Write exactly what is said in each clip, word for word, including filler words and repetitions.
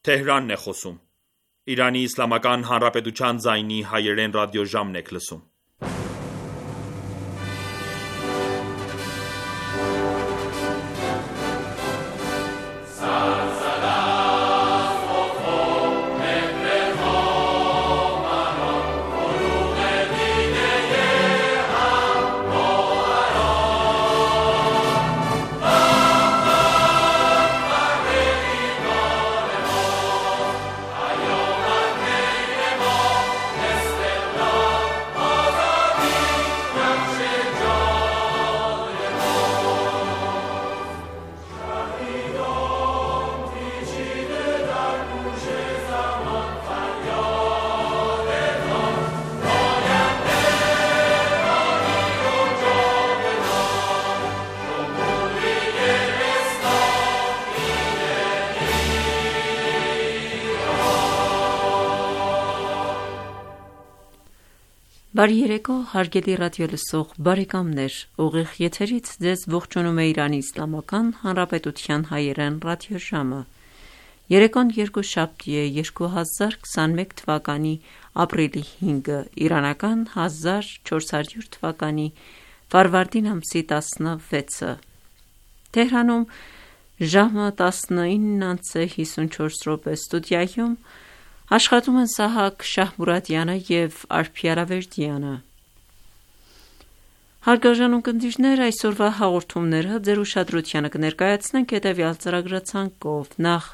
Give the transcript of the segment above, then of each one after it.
Թեհրանն է խոսում։ Իրանի Իսլամական Հանրապետության ձայնի հայերեն ռադիոժամն եք լսում։ Բարի երեկո, հարգելի ռադիոլսող բարեկամներ, ուղիղ եթերից ձեզ ողջունում է Իրանի Իսլամական Հանրապետության հայերեն ռադիոժամը։ Երեկոն երկուշաբթի է երկու հազար քսանմեկ թվականի ապրիլի հինգը, իրանական հազար չորս հարյուր թվականի ֆարվարդին ամսի տասնվեցը։ Թեհրանում ժամը տասնինը հիսունչորս րոպե, ստուդիայում աշխատում են Սահակ Շահմուրադյանը և Արփի Արավերդյանը։ Հարգարժան ունկնդիրներ, այսօրվա հաղորդումները ձեր ուշադրությանը կներկայացնենք հետևյալ ծրագրացանկով. Նախ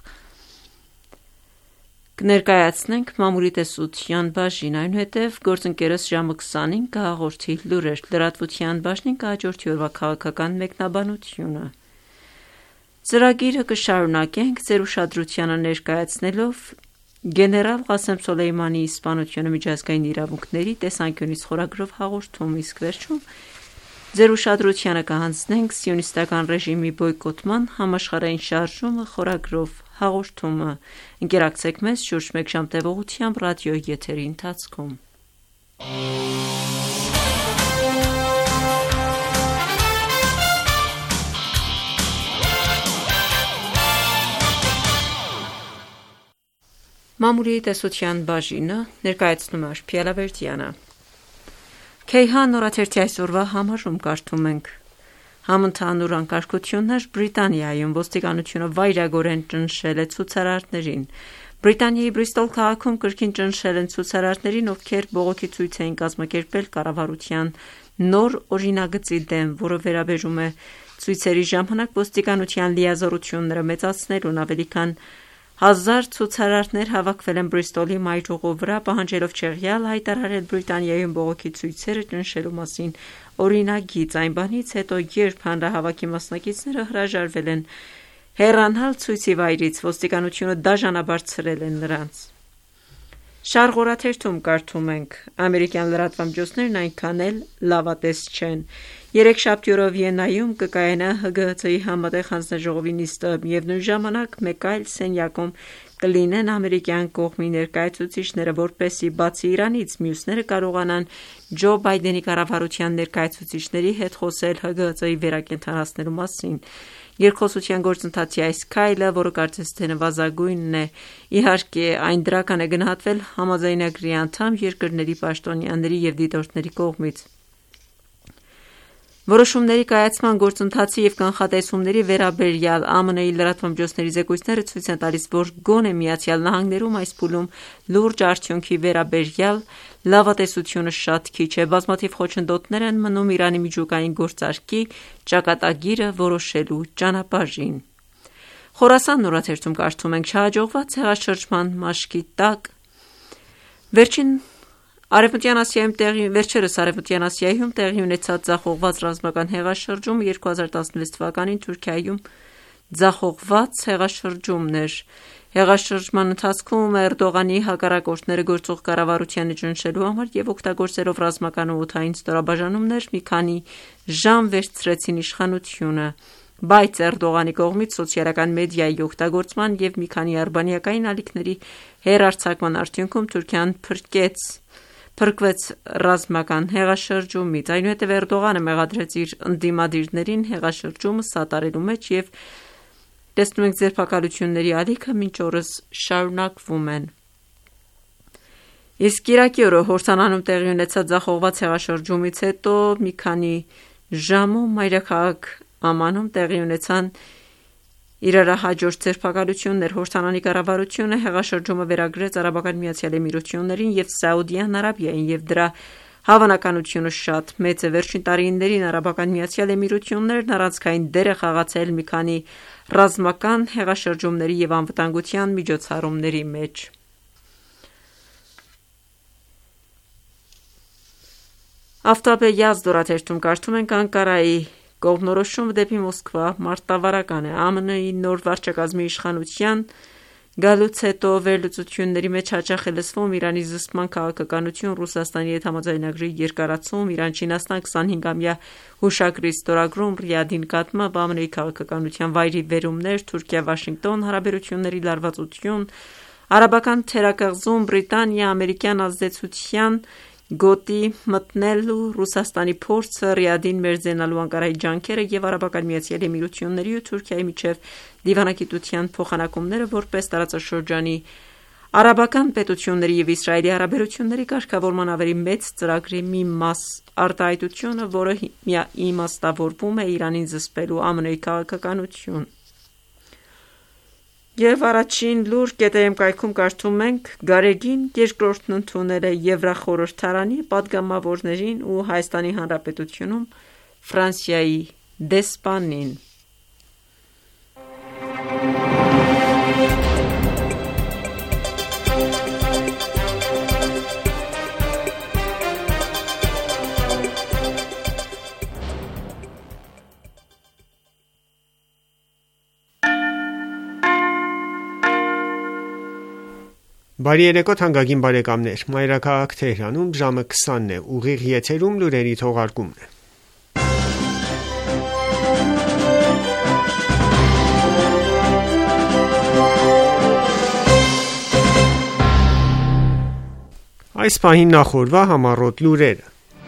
կներկայացնենք մամուլի տեսության բաժին, այնուհետև գործընկերս ժամը քսանին կհաղորդի լուրեր, լրատվության բաժնին կհաջորդի օրվա քաղաքական մեկնաբանությունը։ Ծրագիրը կշարունակենք ձեր ուշադրությանը ներկայացնելով Գեներալ Ղասեմ Սոլեյմանի իսպանությունը միջազգային իրավունքների տեսանկյունից խորագրով հաղորդում, իսկ վերջում ձեր ուշադրությանը կհանձնենք սիոնիստական ռեժիմի բոյկոտման համաշխարհային շարժումը խորագրով հաղորդումը։ Ընկերակցեք մեզ շուրջ մեկ ժամ տևողությամբ ռադիոյի եթերի ընթացքում։ Մամուլի տեսության բաժինը ներկայացնում է Արփի Արավերդյանը։ Քեյհան օրաթերթի այսօրվա համարում կարդում ենք. Համընդհանուր անկարգություններ Բրիտանիայում, ոստիկանությունը վայրագորեն ճնշել է ցուցարարներին։ Բրիտանիայի Բրիստոլ քաղաքում կրկին ճնշել են ցուցարարներին, ովքեր բողոքի ցույց էին կազմակերպել կառավարության նոր օրինագծի դեմ, որը վերաբերում է ցույցերի ժամանակ ոստիկանության լիազորությունները մեծացնելուն։ Ավելի քան հազար ցուցարարներ հավաքվել են Բրիստոլի մայրուղու վրա, պահանջելով չեղյալ հայտարարել Բրիտանիայում բողոքի ցույցերը ճնշելու մասին օրինագիծ, այն բանից հետո, երբ հանրահավաքի մասնակիցները հրաժարվել են հեռանալ ցույցի վայրից, ոստիկանությունը դաժանաբարձրել է նրանց։ Շարժ օրաթերթում կարդում ենք. ամերիկյան լրատվամիջոցներն այնքան էլ լավատես չեն։ Երեքշաբթի օրը Վիեննայում կկայանա Հ Գ Ց-ի համատեղ հանձնաժողովի նիստը, և նույն ժամանակ մեկ այլ սենյակում կլինեն ամերիկյան կողմի ներկայացուցիչները, որպեսզի բացի Իրանից, մյուսները կարողանան Ջո Բայդենի կառավարության ներկայացուցիչների հետ խոսել Հ Գ Ծ-ի վերակենդանացնելու մասին։ Երկխոսության գործընթացի այս քայլը, որը կարծես թե նվազագույնն է, իհարկե այն դրական է գնահատվել համաձայնագրի անդամ երկրների պաշտոնյաների և դիտորդների կողմից։ Որոշումների կայացման գործընթացի և կանխատեսումների վերաբերյալ Ամն Ի լրատվամիջոցների զեկույցները ցույց են տալիս, որ գոնե Միացյալ Նահանգներում այս փուլում լուրջ արդյունքի վերաբերյալ լավատեսությունը շատ քիչ է։ Բազմաթիվ խոչընդոտներ են մնում Իրանի միջուկային գործարքի ճակատագիրը որոշելու ճանապարհին։ Խորասան օրաթերթում կարդում ենք. չհաջողված հեղաշրջման մաշկի տակ վերջին Արևմտյան Ասիայում տեղի վերջերս Արևմտյան Ասիայում տեղի ունեցած ձախողված ռազմական հեղաշրջումը երկու հազար տասնվեց թվականին Թուրքիայում ձախողված հեղաշրջումն էր։ Հեղաշրջման ընթացքում Էրդողանի հակառակորդները գործող կառավարությանը ճնշելու համար և օգտագործելով ռազմական ու օդային ստորաբաժանումներ մի քանի ժամ վերցրեցին իշխանությունը, բայց Էրդողանի կողմից սոցիալական մեդիայի օգտագործման և մի քանի արբանյակային ալիքների հեռարձակման արդյունքում Թուրքիան փրկեց փրկվեց ռազմական հեղաշրջումից։ Այնուհետև Էրդողանը մեղադրեց իր ընդդիմադիրներին հեղաշրջումը սատարելու մեջ և տեսնում ենք ձերբակալությունների ալիքը մինչ օրս շարունակվում են։ Իսկ Կիրակի օրը Հորդանանում տեղի ունեցած ձախողված հեղաշրջումից հետո մի քանի ժամում մայրաքաղաք Ամանում տեղի ունեցան իրարահաջորդ ձերբակալություններ։ Հորդանանի կառավարությունը հեղաշրջումը վերագրեց Արաբական Միացյալ Էմիրություններին և Սաուդյան Արաբիային և դրա հավանականությունը շատ մեծ է։ Վերջին տարիներին Արաբական Միացյալ Էմիրություններն առանցքային դեր է խաղացել մի քանի ռազմական հեղաշրջումների և անվտանգության միջոցառումների մեջ։ Ավտոբե Յազդ օրաթերթում կարդում ենք Անկարայի կողմնորոշումը դեպի Մոսկվա մարտավարական է։ ԱՄՆ-ի նոր վարչակազմի իշխանության գալուց հետո վերլուծությունների մեջ հաճախ է լսվում Իրանի զսպման քաղաքականություն, Ռուսաստանի հետ համաձայնագրի երկարացում, Իրան-Չինաստան քսանհինգամյա հուշագրի ստորագրում, Ռիադի նկատմամբ ԱՄՆ-ի քաղաքականության վայրիվերումներ, Թուրքիա-Վաշինգտոն հարաբերությունների լարվածություն, Արաբական թերակղզում Բրիտանիա-ամերիկյան ազդեցության գոտի մտնելու Ռուսաստանի փորձը, Ռիադին մերձենալու Անկարայի ջանքերը և Արաբական Միացյալ Էմիրությունների ու Թուրքիայի միջև դիվանագիտության փոխանակումները որպես տարածաշրջանի արաբական պետությունների և Իսրայելի հարաբերությունների կարգավորման ավելի մեծ ծրագրի մի մաս արտահայտությունը, որը իմաստավորվում է Իրանին զսպելու ԱՄՆ-ի քաղաքականություն։ Եվ առաջին լուր կետեմ կայքում կարդում ենք. Գարեգին երկրորդն ընդունել է Եվրախորհրդարանի պատգամավորներին ու Հայաստանի Հանրապետությունում Ֆրանսիայի դեսպանին։ Բարի երեկո թանկագին բարեկամներ, Մայրաքաղաք Թեհրանում ժամը քսանն է, ուղիղ եթերում լուրերի թողարկումն է։ Այս պահին նախորվա համառոտ լուրերը։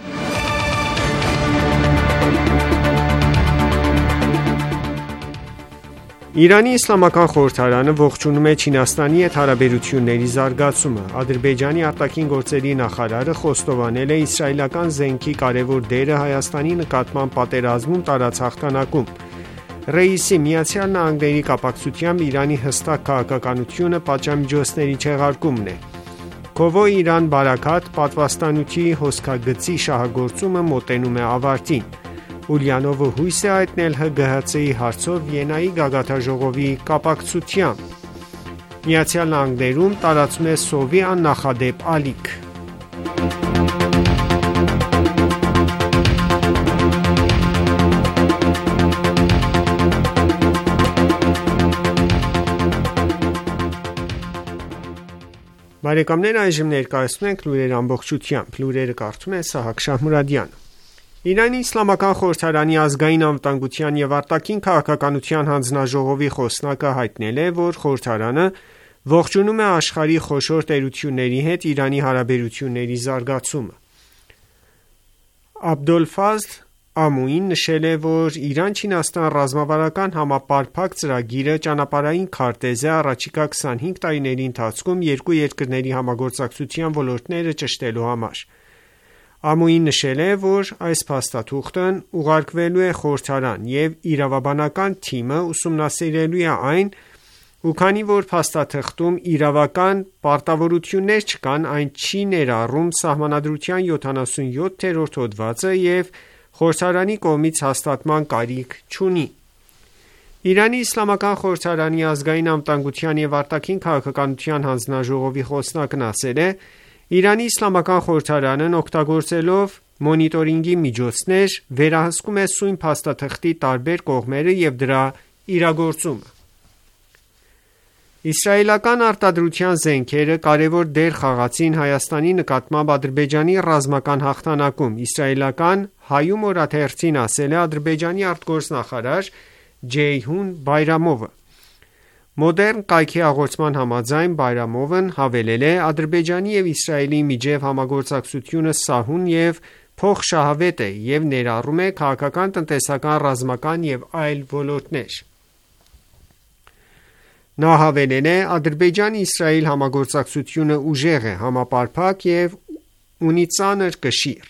Իրանի Իսլամական խորհրդարանը ողջունում է Չինաստանի հետ հարաբերությունների զարգացումը։ Ադրբեջանի արտաքին գործերի նախարարը խոստովանել է իսրայելական զենքի կարևոր դերը Հայաստանի նկատմամբ պատերազմում տարած հաղթանակում։ Ռեյիսի Միացյալ Նահանգների կապակցությամբ Իրանի հստակ քաղաքականությունը պատժամիջոցների չեղարկումն է։ Քովո Իրան Բարաքաթ պատվաստանյութի հոսքագծի շահագործումը մոտենում է ավարտին։ Ուլյանովը հույս է հայտնել Հ Գ Հ Ց-ի հարցով Վիեննայի գագաթնաժողովի կապակցությամբ։ Միացյալ Նահանգներում տարածում է սովի աննախադեպ ալիք։ Բարեկամներ, այժմ ներկայացնում ենք լուրեր ամբողջությամբ։ Լուրերը կարդում է Սահակ Շահմուրադյանը։ Իրանի Իսլամական խորհրդարանի ազգային անվտանգության և արտաքին քաղաքականության հանձնաժողովի խոսնակը հայտնել է, որ խորհրդարանը ողջունում է աշխարհի խոշոր տերությունների հետ Իրանի հարաբերությունների զարգացումը։ Աբդոլֆազլ Ամուին նշել է, որ Իրան-Չինաստան ռազմավարական համապարփակ ծրագիրը ճանապարհային քարտեզ է առաջիկա քսանհինգ տարիների ընթացքում երկու երկրների համագործակցության ոլորտները ճշտելու համար։ Ամուին նշել է, որ այս փաստաթուղթն ուղարկվելու է խորհրդարան և իրավաբանական թիմը ուսումնասիրելու է այն, ու քանի որ փաստաթղթում իրավական պարտավորություններ չկան, այն չի ներառում Սահմանադրության յոթանասունյոթերորդ հոդվածը և խորհրդարանի կողմից հաստատման կարիք չունի։ Իրանի Իսլամական խորհրդարանի ազգային անվտանգության և արտաքին քաղաքականության հանձնաժողովի խոսնակն ասել է. Իրանի Իսլամական խորհրդարանն օգտագործելով մոնիտորինգի միջոցներ վերահսկում է սույն փաստաթղթի տարբեր կողմերը և դրա իրագործումը։ Իսրայելական արտադրության զենքերը կարևոր դեր խաղացին Հայաստանի նկատմամբ Ադրբեջանի ռազմական հաղթանակում։ Իսրայելական Հայում օրաթերթին ասել է Ադրբեջանի արտգործնախարար Ջեյհուն Բայրամովը։ Մոդեռն կայքի հաղորդման համաձայն Բայրամովն հավելել է. Ադրբեջանի և Իսրայելի միջև համագործակցությունը սահուն և փոխշահավետ է և ներառում է քաղաքական, տնտեսական, ռազմական և այլ ոլորտներ։ Նա հավելել է. «Ադրբեջան-Իսրայել համագործակցությունը ուժեղ է, համապարփակ և ունի ծանր կշիռ։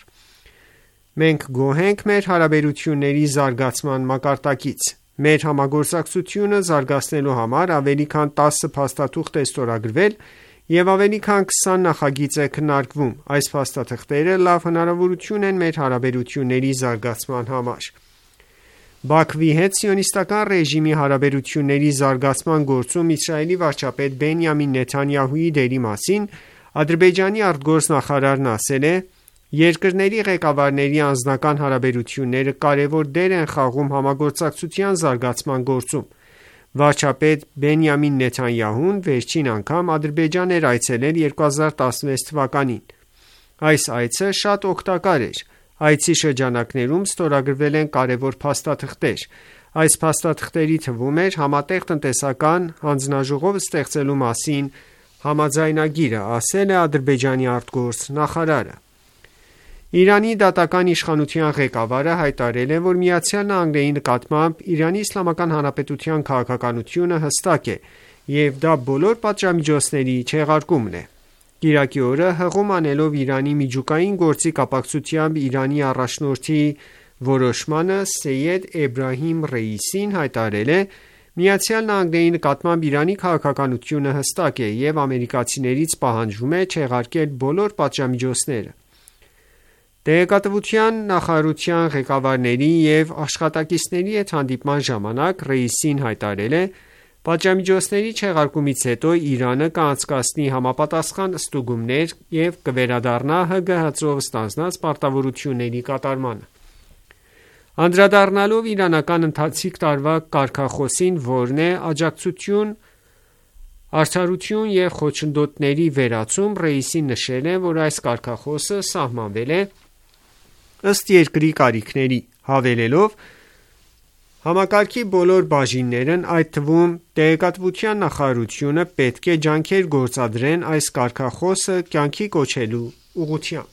Մենք գոհ ենք մեր հարաբերությունների զարգացման մակարդակից։ Մեր համագործակցությունը զարգացնելու համար ավելի քան տասը փաստաթուղթ է ստորագրվել և ավելի քան քսան նախագիծ է քննարկվում։ Այս փաստաթղթերը լավ հնարավորություն են մեր հարաբերությունների զարգացման համար»։ Բաքվի հետ Սիոնիստական ռեժիմի հարաբերությունների զարգացման գործում Իսրայելի վարչապետ Բենյամին Նեթանյահուի դերի մասին Ադրբեջանի արտգործնախարարն ասել է. «Երկրների ղեկավարների անձնական հարաբերությունները կարևոր դեր են խաղում համագործակցության զարգացման գործում»։ Վարչապետ Բենյամին Նեթանյահուն վերջին անգամ Ադրբեջան էր այցելել երկու հազար տասնվեց թվականին։ Այս այցը շատ օգտակար էր։ Այցի շրջանակներում ստորագրվել են կարևոր փաստաթղթեր։ Այս փաստաթղթերի թվում էր Համատեղ տնտեսական հանձնաժողով ստեղծելու մասին համաձայնագիրը, ասել է Ադրբեջանի արտգործնախարարը։ Իրանի դատական իշխանության ղեկավարը հայտարարել է, որ Միացյալ Նահանգների նկատմամբ Իրանի Իսլամական Հանրապետության քաղաքականությունը հստակ է և դա բոլոր պատժամիջոցների չեղարկումն է։ Կիրակի օրը հղում անելով Իրանի միջուկային գործի կապակցությամբ Իրանի առաջնորդի որոշմանը Սեյեդ Էբրահիմ Ռեյիսին հայտարարել է. «Միացյալ Նահանգների նկատմամբ Իրանի քաղաքականությունը հստակ է և ամերիկացիներից պահանջվում է չեղարկել բոլոր պատժամիջոցները»։ Տեղեկատվության նախարարության ղեկավարների և աշխատակիցների հետ հանդիպման ժամանակ Ռեյիսին հայտարարել է. «Պատժամիջոցների չեղարկումից հետո Իրանը կանցկացնի համապատասխան ստուգումներ և կվերադառնա ՀԳՀԾ-ով ստանձնած պարտավորությունների կատարմանը»։ Անդրադառնալով իրանական ընթացիկ տարվա կարգախոսին, որն է աջակցություն, արդարություն և խոչընդոտների վերացում, Ռեյիսին նշել է, որ այս կարգախոսը սահմանվել է ըստ երկրի կարիքների, հավելելով. «Համակարգի բոլոր բաժիններն, այդ թվում Տեղեկատվության նախարարությունը, պետք է ջանքեր գործադրեն այս կարգախոսը կյանքի կոչելու ուղղությամբ»։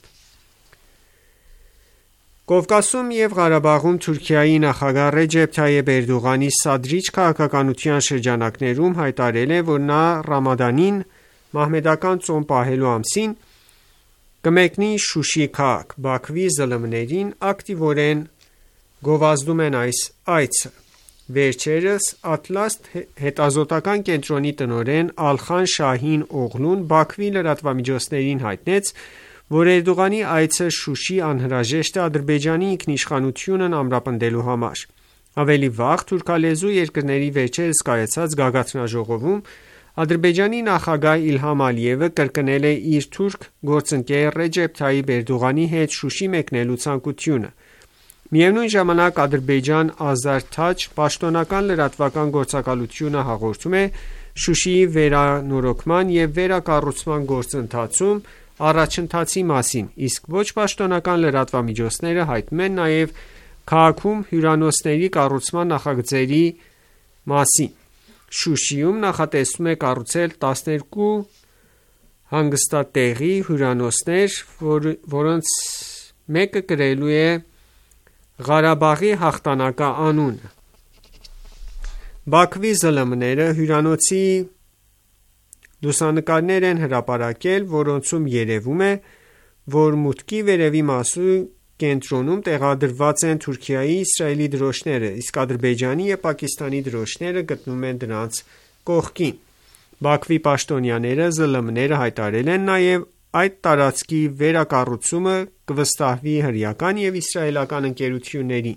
Կովկասում և Ղարաբաղում Թուրքիայի նախագահ Ռեջեփ Թայիփ Էրդողանի սադրիչ քաղաքականության շրջանակներում հայտարարել է, որ նա Ռամադանին (մահմեդական ծոմ պահելու ամսին) կմեկնի Շուշի քաղաք։ Բաքվի ԶԼՄ-ներին ակտիվորեն գովազդում են այս այցը։ Վերջերս Ատլաս հետազոտական կենտրոնի տնօրեն Ալխան Շահին Օղլուն Բաքվի լրատվամիջոցներին հայտնեց, որ Էրդողանի այցը Շուշի անհրաժեշտ է Ադրբեջանի ինքնիշխանությունն ամրապնդելու համար։ Ավելի վաղ թուրքալեզու երկրների վերջերս կայացած գագաթնաժողովում Ադրբեջանի նախագահ Իլհամ Ալիևը կրկնել է իր թուրք գործընկեր Ռեջեփ Թայիփ Էրդողանի հետ Շուշի մեկնելու ցանկությունը։ Միևնույն ժամանակ Ադրբեջան Ազար Թաջ պաշտոնական լրատվական գործակալությունը հաղորդում է Շուշիի վերանորոգման և վերակառուցման գործընթացում առաջընթացի մասին, իսկ ոչ պաշտոնական լրատվամիջոցները հայտնում են նաև քաղաքում հյուրանոցների կառուցման նախագծերի մասին։ Շուշիում նախատեսվում է կառուցել տասներկու հանգստատեղի հյուրանոցներ, որոնց մեկը կրելու է Ղարաբաղի հաղթանակա անունը։ Բաքվի ԶԼՄ-ները հյուրանոցի լուսանկարներ են հրապարակել, որոնցում երևում է, որ մուտքի վերևի մասու կենտրոնում տեղադրված են Թուրքիայի, Իսրայելի դրոշները, իսկ Ադրբեջանի և Պակիստանի դրոշները գտնվում են դրանց կողքին։ Բաքվի պաշտոնյաները ԶԼՄ-ները հայտարարել են նաև այդ տարածքի վերակառուցումը կվստահվի հրեական և իսրայելական ընկերություններին։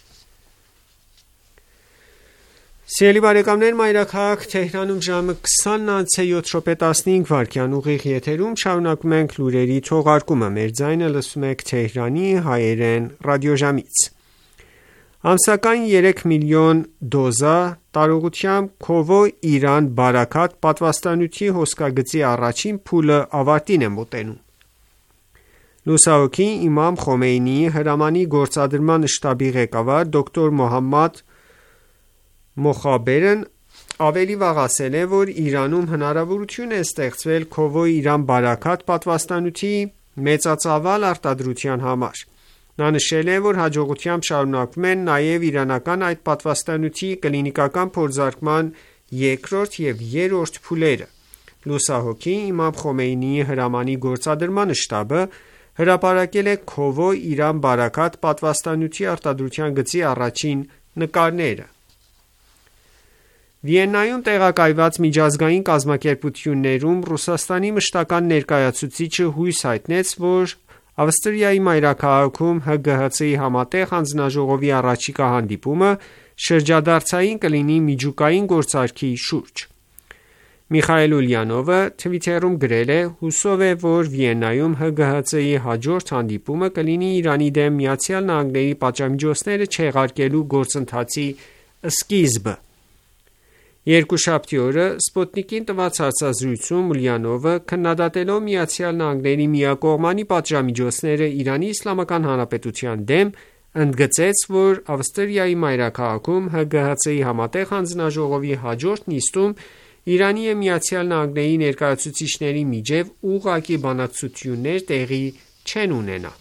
Սիրելի բարեկամներ, մայրաքաղաք Թեհրանում ժամը քսանն անց է յոթ րոպե տասնհինգ վայրկյան, ուղիղ եթերում շարունակում ենք լուրերի թողարկումը։ Մեր ձայնը լսում եք Թեհրանի հայերեն ռադիոժամից։ Ամսական երեք միլիոն դոզա տարողությամբ Քովո Իրան Բարաքաթ պատվաստանյութի հոսքագծի առաջին փուլը ավարտին է մոտենում։ Լուսահոգի Իմամ Խոմեյնիի հրամանի գործադրման շտաբի ղեկավար դոկտոր Մոհամմադ Մոխաբերն ավելի վաղ ասել է, որ Իրանում հնարավորություն է ստեղծվել Քովո Իրան Բարաքաթ պատվաստանյութի մեծածավալ արտադրության համար։ Նա նշել է, որ հաջողությամբ շարունակվում են նաև իրանական այդ պատվաստանյութի կլինիկական փորձարկման երկրորդ և երրորդ փուլերը։ Լուսահոգի Իմամ Խոմեյնիի հրամանի գործադրման շտաբը հրապարակել է Քովո Իրան Բարաքաթ պատվաստանյութի արտադրության գծի առաջին նկարները։ Վիեննայում տեղակայված միջազգային կազմակերպություններում Ռուսաստանի մշտական ներկայացուցիչը հույս հայտնեց, որ Ավստրիայի մայրաքաղաքում Հ Գ Հ Ց-ի համատեղ հանձնաժողովի առաջիկա հանդիպումը շրջադարձային կլինի միջուկային գործարքի շուրջ։ Միխայել Ուլյանովը Twitter-ում գրել է. «Հուսով է, որ Վիեննայում Հ Գ Հ Ց-ի հաջորդ հանդիպումը կլինի Իրանի դեմ Միացյալ Նահանգների պատժամիջոցները չեղարկելու գործընթացի սկիզբը»։ Երկուշաբթի օրը Sputnik-ին տված հարցազրույցում Ուլյանովը, քննադատելով Միացյալ Նահանգների միակողմանի պատժամիջոցները Իրանի Իսլամական Հանրապետության դեմ, ընդգծեց, որ Ավստրիայի մայրաքաղաքում Հ Գ Հ Ց-ի համատեղ հանձնաժողովի հաջորդ նիստում Իրանի և Միացյալ Նահանգների ներկայացուցիչների միջև ուղղակի բանակցություններ տեղի չեն ունենա։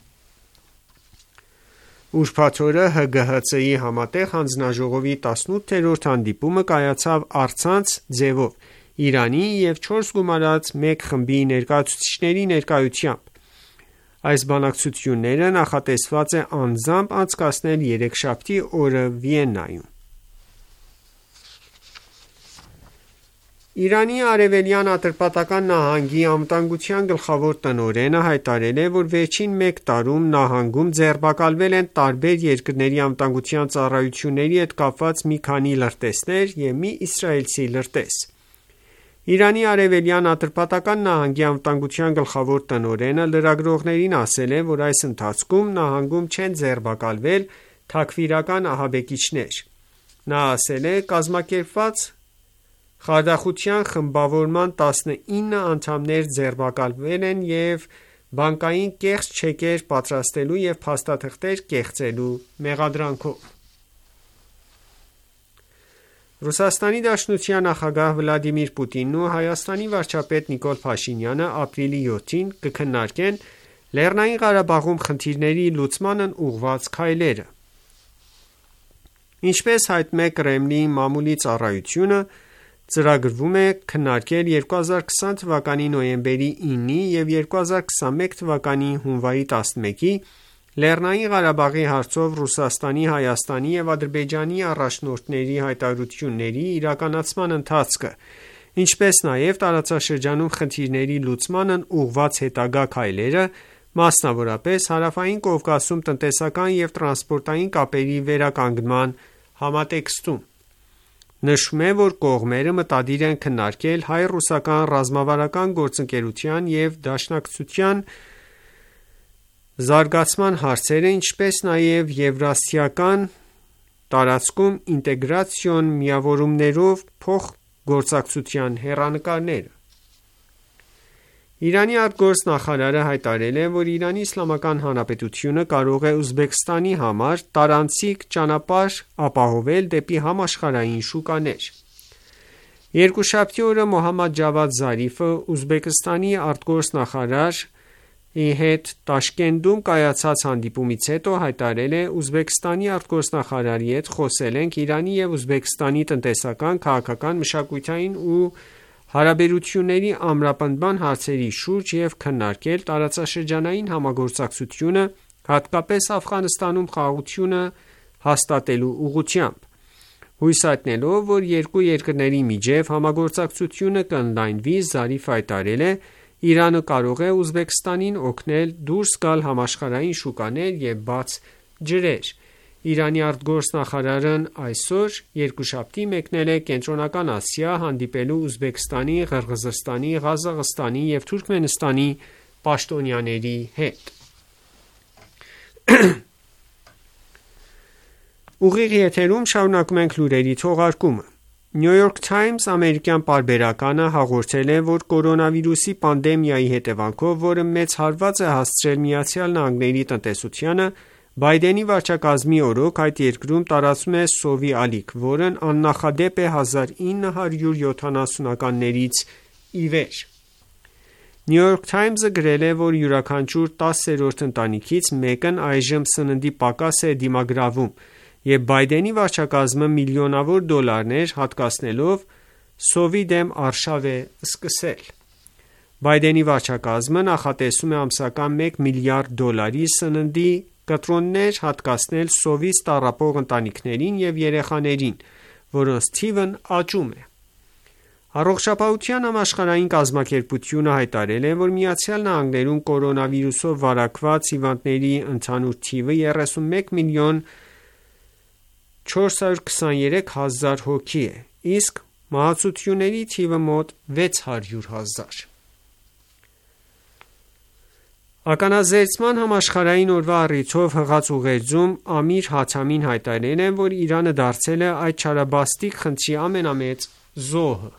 Ուրբաթ օրը Հ Գ Հ Ց-ի համատեղ հանձնաժողովի տասնութերորդ հանդիպումը կայացավ առցանց ձևով Իրանի և չորս գումարած մեկ խմբի ներկայացուցիչների ներկայությամբ։ Այս բանակցությունները նախատեսված է անձամբ անցկացնել երեքշաբթի օրը Վիեննայում։ Իրանի Արևելյան Ատրպատական նահանգի անվտանգության գլխավոր տնօրենը հայտարարել է, որ վերջին մեկ տարում նահանգում ձերբակալվել են տարբեր երկրների անվտանգության ծառայությունների հետ կապված մի քանի լրտեսներ և մի իսրայելցի լրտես։ Իրանի Արևելյան Ատրպատական նահանգի անվտանգության գլխավոր տնօրենը լրագրողներին ասել է, որ այս ընթացքում նահանգում չեն ձերբակալվել թաքֆիրական ահաբեկիչներ։ Նա ասել է. «Կազմակերպված խարդախության խմբավորման տասնինը անդամներ ձերբակալվել են և բանկային կեղծ չեկեր պատրաստելու և փաստաթղթեր կեղծելու մեղադրանքով»։ Ռուսաստանի Դաշնության նախագահ Վլադիմիր Պուտինն ու Հայաստանի վարչապետ Նիկոլ Փաշինյանը ապրիլի յոթին կքննարկեն Լեռնային Ղարաբաղում խնդիրների լուծմանն ուղղված քայլերը։ Ինչպես հայտնում է Կրեմլի մամուլի ծառայությունը, ծրագրվում է քննարկել երկու հազար քսան թվականի նոյեմբերի ինը և երկու հազար քսանմեկ թվականի հունվարի տասնմեկի Լեռնային Ղարաբաղի հարցով Ռուսաստանի, Հայաստանի և Ադրբեջանի առաջնորդների հայտարարությունների իրականացման ընթացքը, ինչպես նաև տարածաշրջանում խնդիրների լուծմանն ուղղված հետագա քայլերը, մասնավորապես Հարավային Կովկասում տնտեսական և տրանսպորտային կապերի վերականգնման համատեքստում։ Նշվում է, որ կողմերը մտադիր են քննարկել հայ-ռուսական ռազմավարական գործընկերության և դաշնակցության զարգացման հարցերը, ինչպես նաև Եվրասիական տարածքում ինտեգրացիոն միավորումներով փոխգործակցության հեռանկարները։ Իրանի արտգործնախարարը հայտարարել է, որ Իրանի Իսլամական Հանրապետությունը կարող է Ուզբեկստանի համար տարանցիկ ճանապարհ ապահովել դեպի համաշխարհային շուկաներ։ Երկուշաբթի օրը Մոհամմադ Ջավադ Զարիֆը Ուզբեկստանի արտգործնախարարի հետ Տաշկենտում կայացած հանդիպումից հետո հայտարարել է. «Ուզբեկստանի արտգործնախարարի հետ խոսել ենք Իրանի և Ուզբեկստանի տնտեսական, քաղաքական, մշակութային ու հարաբերությունների ամրապնդման հարցերի շուրջ և քննարկել տարածաշրջանային համագործակցությունը, հատկապես Աֆղանստանում խաղաղությունը հաստատելու ուղղությամբ»։ Հույս հայտնելով, որ երկու երկրների միջև համագործակցությունը կընդլայնվի, Զարիֆը հայտարարել է. «Իրանը կարող է Ուզբեկստանին օգնել դուրս գալ համաշխարհային շուկաներ և բաց ջրեր»։ Իրանի արտգործնախարարն այսօր երկուշաբթի մեկնել է Կենտրոնական Ասիա հանդիպելու Ուզբեկստանի, Ղրղզստանի, Ղազախստանի և Թուրքմենստանի պաշտոնյաների հետ։ Ուղիղ եթերում շարունակում ենք լուրերի թողարկումը։ New York Times ամերիկյան պարբերականը հաղորդել է, որ կորոնավիրուսի պանդեմիայի հետևանքով, որը մեծ հարված է հասցրել Միացյալ Նահանգների տնտեսությանը, Բայդենի վարչակազմի օրոք այդ երկրում տարածվում է սովի ալիք, որն աննախադեպ է հազար ինը հարյուր յոթանասունականներից ի վեր։ New York Times-ը գրել է, որ յուրաքանչյուր տասերորդ ընտանիքից մեկն այժմ սննդի պակաս է դիմագրավում, և Բայդենի վարչակազմը միլիոնավոր դոլարներ հատկացնելով սովի դեմ արշավ է սկսել։ Բայդենի վարչակազմը նախատեսում է ամսական մեկ միլիարդ դոլարի սննդի կտրոններ հատկացնել սովից տառապող ընտանիքներին և երեխաներին, որոնց թիվն աճում է։ Առողջապահության համաշխարհային կազմակերպությունը հայտարարել է, որ Միացյալ Նահանգներում կորոնավիրուսով վարակված հիվանդների ընդհանուր թիվը երեսունմեկ միլիոն չորս հարյուր քսաներեք հազար հոգի է, իսկ մահացությունների թիվը մոտ վեց հարյուր հազար։ Ականազերծման համաշխարհային օրվա առիթով հղած ուղերձում Ամիր Հաթամին հայտարարել է, որ Իրանը դարձել է այդ չարաբաստիկ խնդրի ամենամեծ զոհը։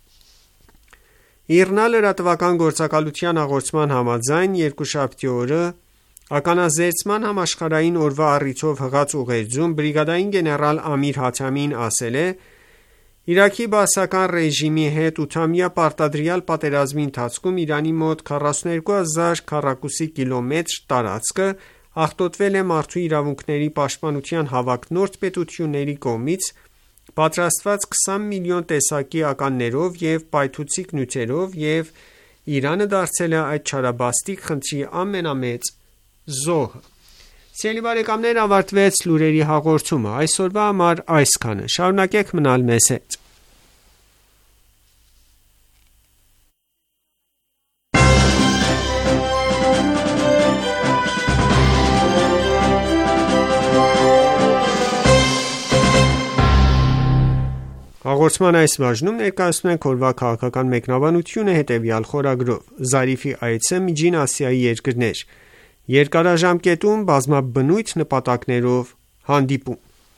ԻՌՆԱ լրատվական գործակալության հաղորդման համաձայն երկուշաբթի օրը ականազերծման համաշխարհային օրվա առիթով հղած ուղերձում բրիգադային գեներալ Ամիր Հաթամին ասել է. «Իրաքի բաասական ռեժիմի հետ ութամյա պարտադրյալ պատերազմի ընթացքում Իրանի մոտ քառասունուերկու հազար քառակուսի կիլոմետր տարածքը աղտոտվել է մարդու իրավունքների պաշտպանության հավակնորդ պետությունների կողմից պատրաստված քսան միլիոն տեսակի ականներով և պայթուցիկ նյութերով և Իրանը դարձել է այդ չարաբաստիկ խնդրի ամենամեծ զոհը»։ Սիրելի բարեկամներ, ավարտվեց լուրերի հաղորդումը։ Այսօրվա համար այսքանը։ Շարունակեք մնալ մեզ հետ։ Հաղորդման այս բաժնում ներկայացնում ենք օրվա քաղաքական մեկնաբանությունը հետևյալ խորագրով. Զարիֆի այցը Միջին Ասիայի երկրներ, երկարաժամկետում բազմաբնույթ նպատակներով հանդիպում։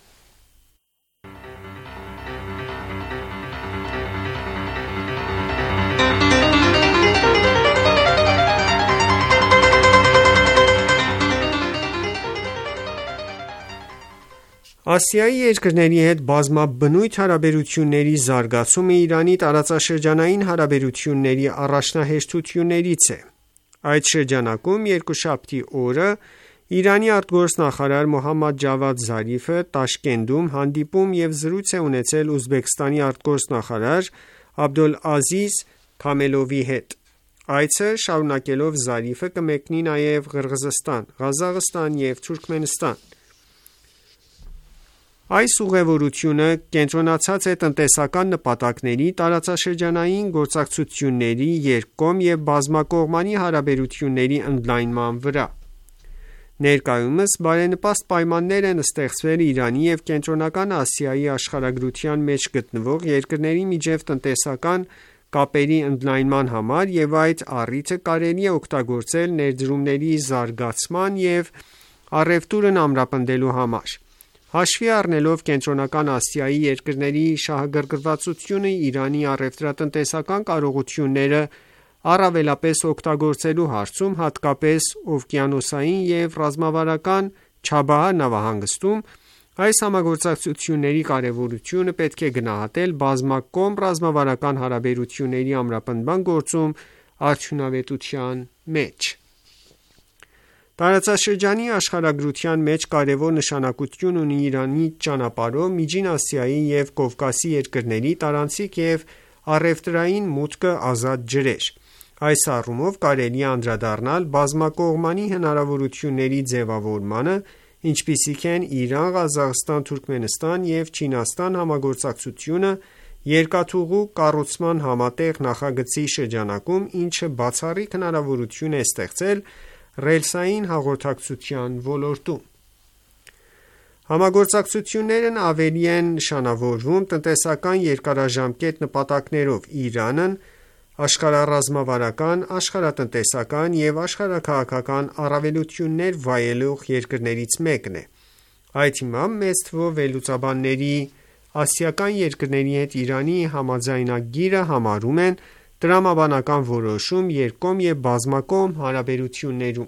Ասիայի երկրների հետ բազմաբնույթ հարաբերությունների զարգացումը Իրանի տարածաշրջանային հարաբերությունների առաջնահերթություններից է։ Այդ շրջանակում երկուշաբթի օրը Իրանի արտգործնախարար Մոհամմադ Ջավադ Զարիֆը Տաշկենտում հանդիպում և զրույց է ունեցել Ուզբեկստանի արտգործնախարար Աբդոլազիզ Քամելովի հետ։ Այցը շարունակելով Զարիֆը կմեկնի նաև Ղրղզստան, Ղազախստան և Թուրքմենստան։ Այս ուղևորությունը կենտրոնացած է տնտեսական նպատակների, տարածաշրջանային գործակցությունների, երկկողմ և բազմակողմանի հարաբերությունների ընդլայնման վրա։ Ներկայումս բարենպաստ պայմաններ են ստեղծվել Իրանի և Կենտրոնական Ասիայի աշխարհագրության մեջ գտնվող երկրների միջև տնտեսական կապերի ընդլայնման համար և այդ առիթը կարելի է օգտագործել ներդրումների զարգացման և առևտուրն ամրապնդելու համար։ Հաշվի առնելով Կենտրոնական Ասիայի երկրների շահագրգռվածությունը Իրանի առևտրատնտեսական կարողությունները առավելապես օգտագործելու հարցում, հատկապես օվկիանոսային և ռազմավարական Չաբահար նավահանգստում, այս համագործակցությունների կարևորությունը պետք է գնահատել բազմակողմ ռազմավարական հարաբերությունների ամրապնդման գործում արդյունավետության մեջ։ Տարածաշրջանի աշխարհագրության մեջ կարևոր նշանակություն ունի Իրանի ճանապարհով Միջին Ասիայի և Կովկասի երկրների տարանցիկ և առևտրային մուտքը ազատ ջրեր։ Այս առումով կարելի է անդրադառնալ բազմակողմանի հնարավորությունների ձևավորմանը, ինչպիսիք են Իրան, Ղազախստան, Թուրքմենստան և Չինաստան համագործակցությունը երկաթուղու կառուցման համատեղ նախագծի շրջանակում, ինչը բացառիկ հնարավորություն է ստեղծել ռելսային հաղորդակցության ոլորտում։ Համագործակցություններն ավելի են նշանավորվում տնտեսական երկարաժամկետ նպատակներով։ Իրանն աշխարհառազմավարական, աշխարհատնտեսական և աշխարհաքաղաքական առավելություններ վայելող երկրներից մեկն է։ Այդ հիմամբ մեծ թվով վերլուծաբաններ ասիական երկրների հետ Իրանի համաձայնագիրը համարում են տրամաբանական որոշում երկկողմ և բազմակողմ հարաբերություններում։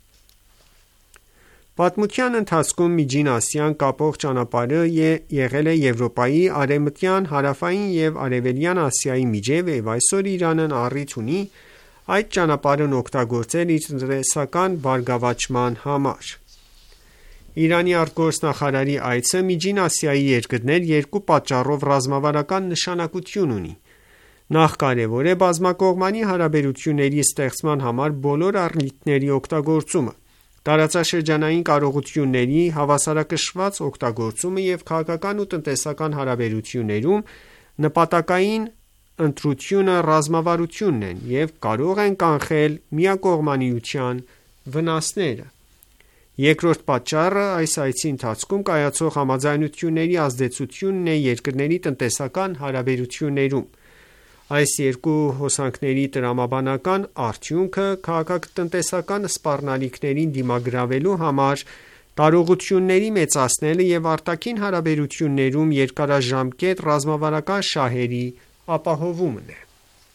Պատմության ընթացքում Միջին Ասիան կապող ճանապարհը եղել է Եվրոպայի, Արևմտյան, Հարավային և Արևելյան Ասիայի միջև և այսօր Իրանն առիթ ունի այդ ճանապարհն օգտագործել իր տնտեսական բարգավաճման համար։ Իրանի արտգործնախարարի այցը Միջին Ասիայի երկրներ երկու պատճառով ռազմավարական նշանակություն ունի: Նախ, կարևոր է բազմակողմանի հարաբերությունների ստեղծման համար բոլոր առիթների օգտագործումը, տարածաշրջանային կարողությունների հավասարակշռված օգտագործումը և քաղաքական ու տնտեսական հարաբերություններում նպատակային ընտրությունը ռազմավարությունն են և կարող են կանխել միակողմանիության վնասները: Երկրորդ պատճառը այս այցի ընթացքում կայացող համաձայնությունների ազդեցությունն է երկրների տնտեսական հարաբերություններում: Այս երկու հոսանքների տրամաբանական արդյունքը քաղաքական-տնտեսական սպառնալիքներին դիմագրավելու համար տարողությունների մեծացնելը և արտաքին հարաբերություններում երկարաժամկետ ռազմավարական շահերի ապահովումն է: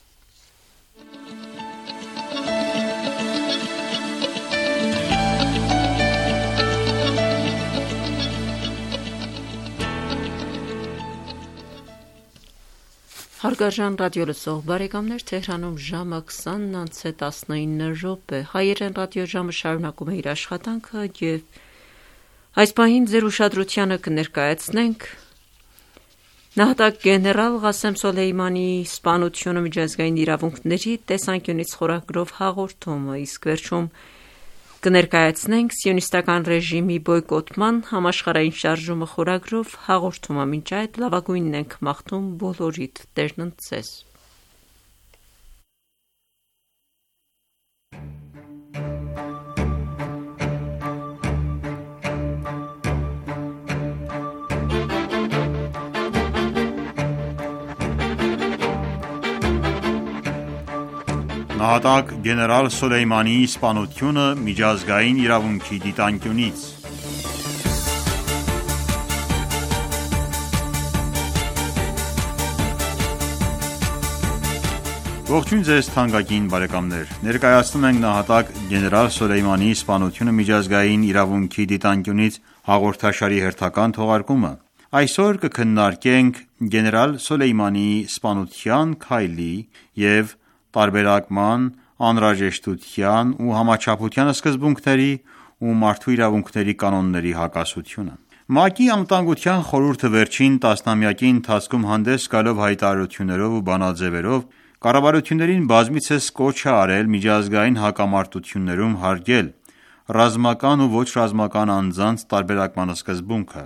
Հարգարժան ռադիոլսող բարեկամներ, Թեհրանում ժամը քսանն անց է տասնինը րոպե: Հայերեն ռադիոժամը շարունակում է իր աշխատանքը և այս պահին ձեր ուշադրությանը կներկայացնենք նահատակ գեներալ Ղասեմ Սոլեյմանիի սպանությունը միջազգային իրավունքների տեսանկյունից խորագրով հաղորդումը, իսկ վերջում կներկայացնենք սիոնիստական ռեժիմի բոյկոտման համաշխարհային շարժումը խորագրով հաղորդումը: Մինչ այդ լավագույնն ենք մաղթում բոլորիդ: Տերն ընդ ձեզ: Նահատակ գեներալ Սոլեյմանիի սպանությունը միջազգային իրավունքի դիտանկյունից Ողջույն ձեզ թանկագին բարեկամներ: Ներկայացնում ենք «Նահատակ գեներալ Սոլեյմանիի սպանությունը միջազգային իրավունքի դիտանկյունից» հաղորդաշարի հերթական թողարկումը: Այսօր կքննարկենք գեներալ Սոլեյմանիի սպանության քայլի և տարբերակման, անհրաժեշտության ու համաչափության սկզբունքների ու մարդու իրավունքների կանոնների հակասությունը: ՄԱԿ-ի Անվտանգության խորհուրդը վերջին տասնամյակի ընթացքում հանդես գալով հայտարարություններով ու բանաձևերով կառավարություններին բազմիցս կոչ է արել միջազգային հակամարտություններում հարգել ռազմական ու ոչ ռազմական անձանց տարբերակման սկզբունքը: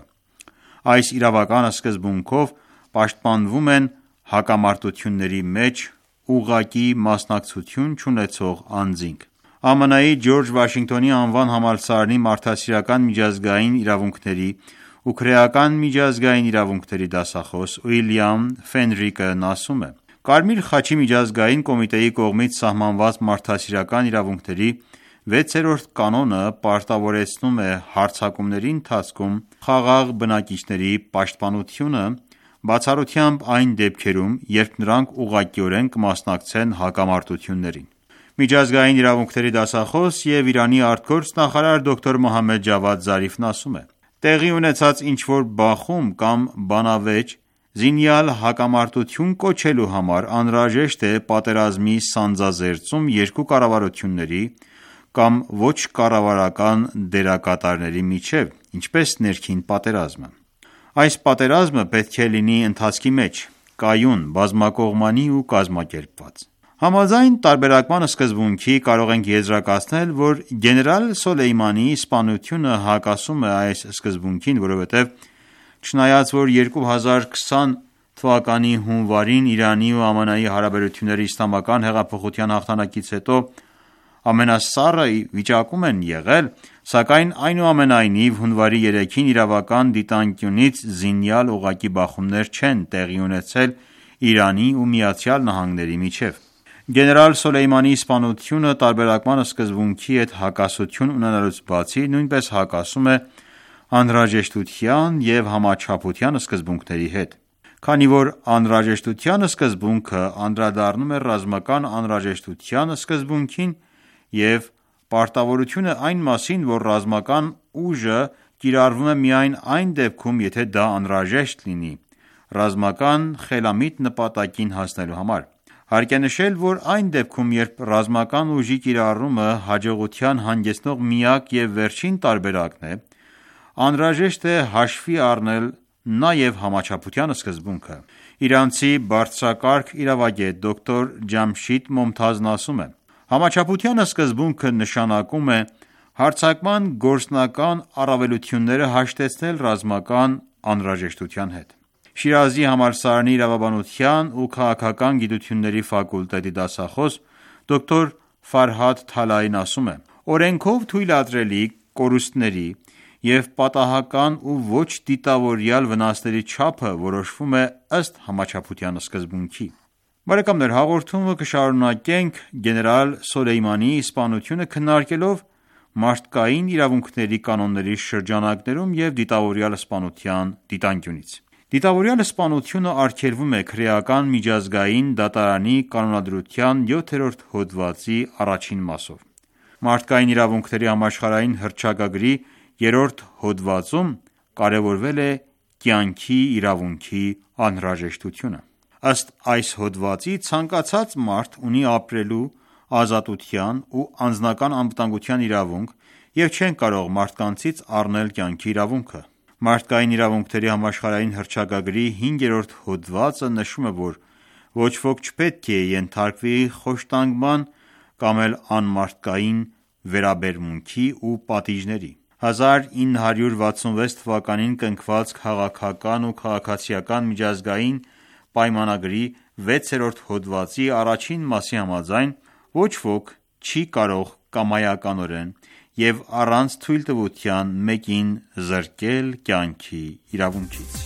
Այս իրավական սկզբունքով պաշտպանվում են հակամարտությունների մեջ ուղղակի մասնակցություն չունեցող անձինք: ԱՄՆ-ի Ջորջ Վաշինգտոնի անվան համալսարանի մարդասիրական միջազգային իրավունքների ու քրեական միջազգային իրավունքների դասախոս Ուիլյամ Ֆենրիկն ասում է. «Կարմիր խաչի միջազգային կոմիտեի կողմից սահմանված մարդասիրական իրավունքների վեցերորդ կանոնը պարտավորեցնում է հարձակումների ընթացքում խաղաղ բնակիչների պաշտպանությունը, բացառությամբ այն դեպքերում, երբ նրանք ուղղակիորեն կմասնակցեն հակամարտություններին»: Միջազգային իրավունքների դասախոս և Իրանի արտգործնախարար դոկտոր Մոհամմեդ Ջավադ Զարիֆն ասում է. «Տեղի ունեցած ինչ-որ բախում կամ բանավեճ զինյալ հակամարտություն կոչելու համար անհրաժեշտ է պատերազմի սանձազերծում երկու կառավարությունների կամ ոչ կառավարական դերակատարների միջև, ինչպես ներքին պատերազմը: Այս պատերազմը պետք է լինի ընթացքի մեջ, կայուն, բազմակողմանի ու կազմակերպված»: Համաձայն տարբերակման սկզբունքի կարող ենք եզրակացնել, որ գեներալ Սոլեյմանիի սպանությունը հակասում է այս սկզբունքին, որովհետև չնայած որ երկու հազար քսան թվականի հունվարին Իրանի ու ԱՄՆ-ի հարաբերությունները Իսլամական հեղափոխության հաղթանակից հետո ամենասառը վիճակում են եղել, սակայն այնուամենայնիվ հունվարի երեքին իրավական դիտանկյունից զինյալ ուղղակի բախումներ չեն տեղի ունեցել Իրանի ու ԱՄՆ-ի միջև: Գեներալ Սոլեյմանիի սպանությունը տարբերակման սկզբունքի հետ հակասություն ունենալուց բացի նույնպես հակասում է անհրաժեշտության և համաչափության սկզբունքների հետ: Քանի որ անհրաժեշտության սկզբունքը անդրադառնում է ռազմական անհրաժեշտության սկզբունքին և պարտավորությունը այն մասին, որ ռազմական ուժը կիրառվում է միայն այն դեպքում, եթե դա անհրաժեշտ լինի ռազմական խելամիտ նպատակին հասնելու համար: Հարկ է նշել, որ այն դեպքում, երբ ռազմական ուժի կիրառումը հաջողության հանգեցնող միակ և վերջին տարբերակն է, Անհրաժեշտ է հաշվի առնել նաև համաչափության սկզբունքը։ Իրանցի բարձրակարգ իրավագետ դոկտոր Ջամշիդ Մոմթազն ասում է. «Համաչափության սկզբունքը նշանակում է հարձակման գործնական առավելությունները հաշտեցնել ռազմական անհրաժեշտության հետ»։ Շիրազի համալսարանի իրավաբանության ու քաղաքական գիտությունների ֆակուլտետի դասախոս դոկտոր Ֆարհադ Թալային ասում է. «Օրենքով թույլատրելի կորուստների և պատահական ու ոչ դիտավորյալ վնասների չափը որոշվում է ըստ համաչափության սկզբունքի»։ Բարեկամներ, հաղորդումը կշարունակենք գեներալ Սոլեյմանիի սպանությունը քննարկելով մարդկային իրավունքների կանոնների շրջանակներում և դիտավորյալ սպանության դիտանկյունից։ Դիտավորյալ սպանությունը արգելվում է Քրեական միջազգային դատարանի կանոնադրության յոթերորդ հոդվածի առաջին մասով։ Մարդկային իրավունքների համաշխարհային հռչակագրի երրորդ հոդվածում կարևորվել է կյանքի իրավունքի անհրաժեշտությունը։ Ըստ այս հոդվածի ցանկացած մարդ ունի ապրելու, ազատության ու անձնական անվտանգության իրավունք և չեն կարող մարդկանցից առնել կյանքի իրավունքը։ Մարդկային իրավունքների համաշխարհային հռչակագրի հինգերորդ հոդվածը նշում է, որ ոչ ոք չպետք է ենթարկվի խոշտանգման կամ էլ անմարդկային վերաբերմունքի ու պատիժների։ հազար ինը հարյուր վաթսունվեց թվականին կնքված Քաղաքական ու քաղաքացիական միջազգային պայմանագրի վեցերորդ հոդվածի առաջին մասի համաձայն ոչ ոք չի կարող կամայականորեն և առանց թույլտվության մեկին զրկել կյանքի իրավունքից։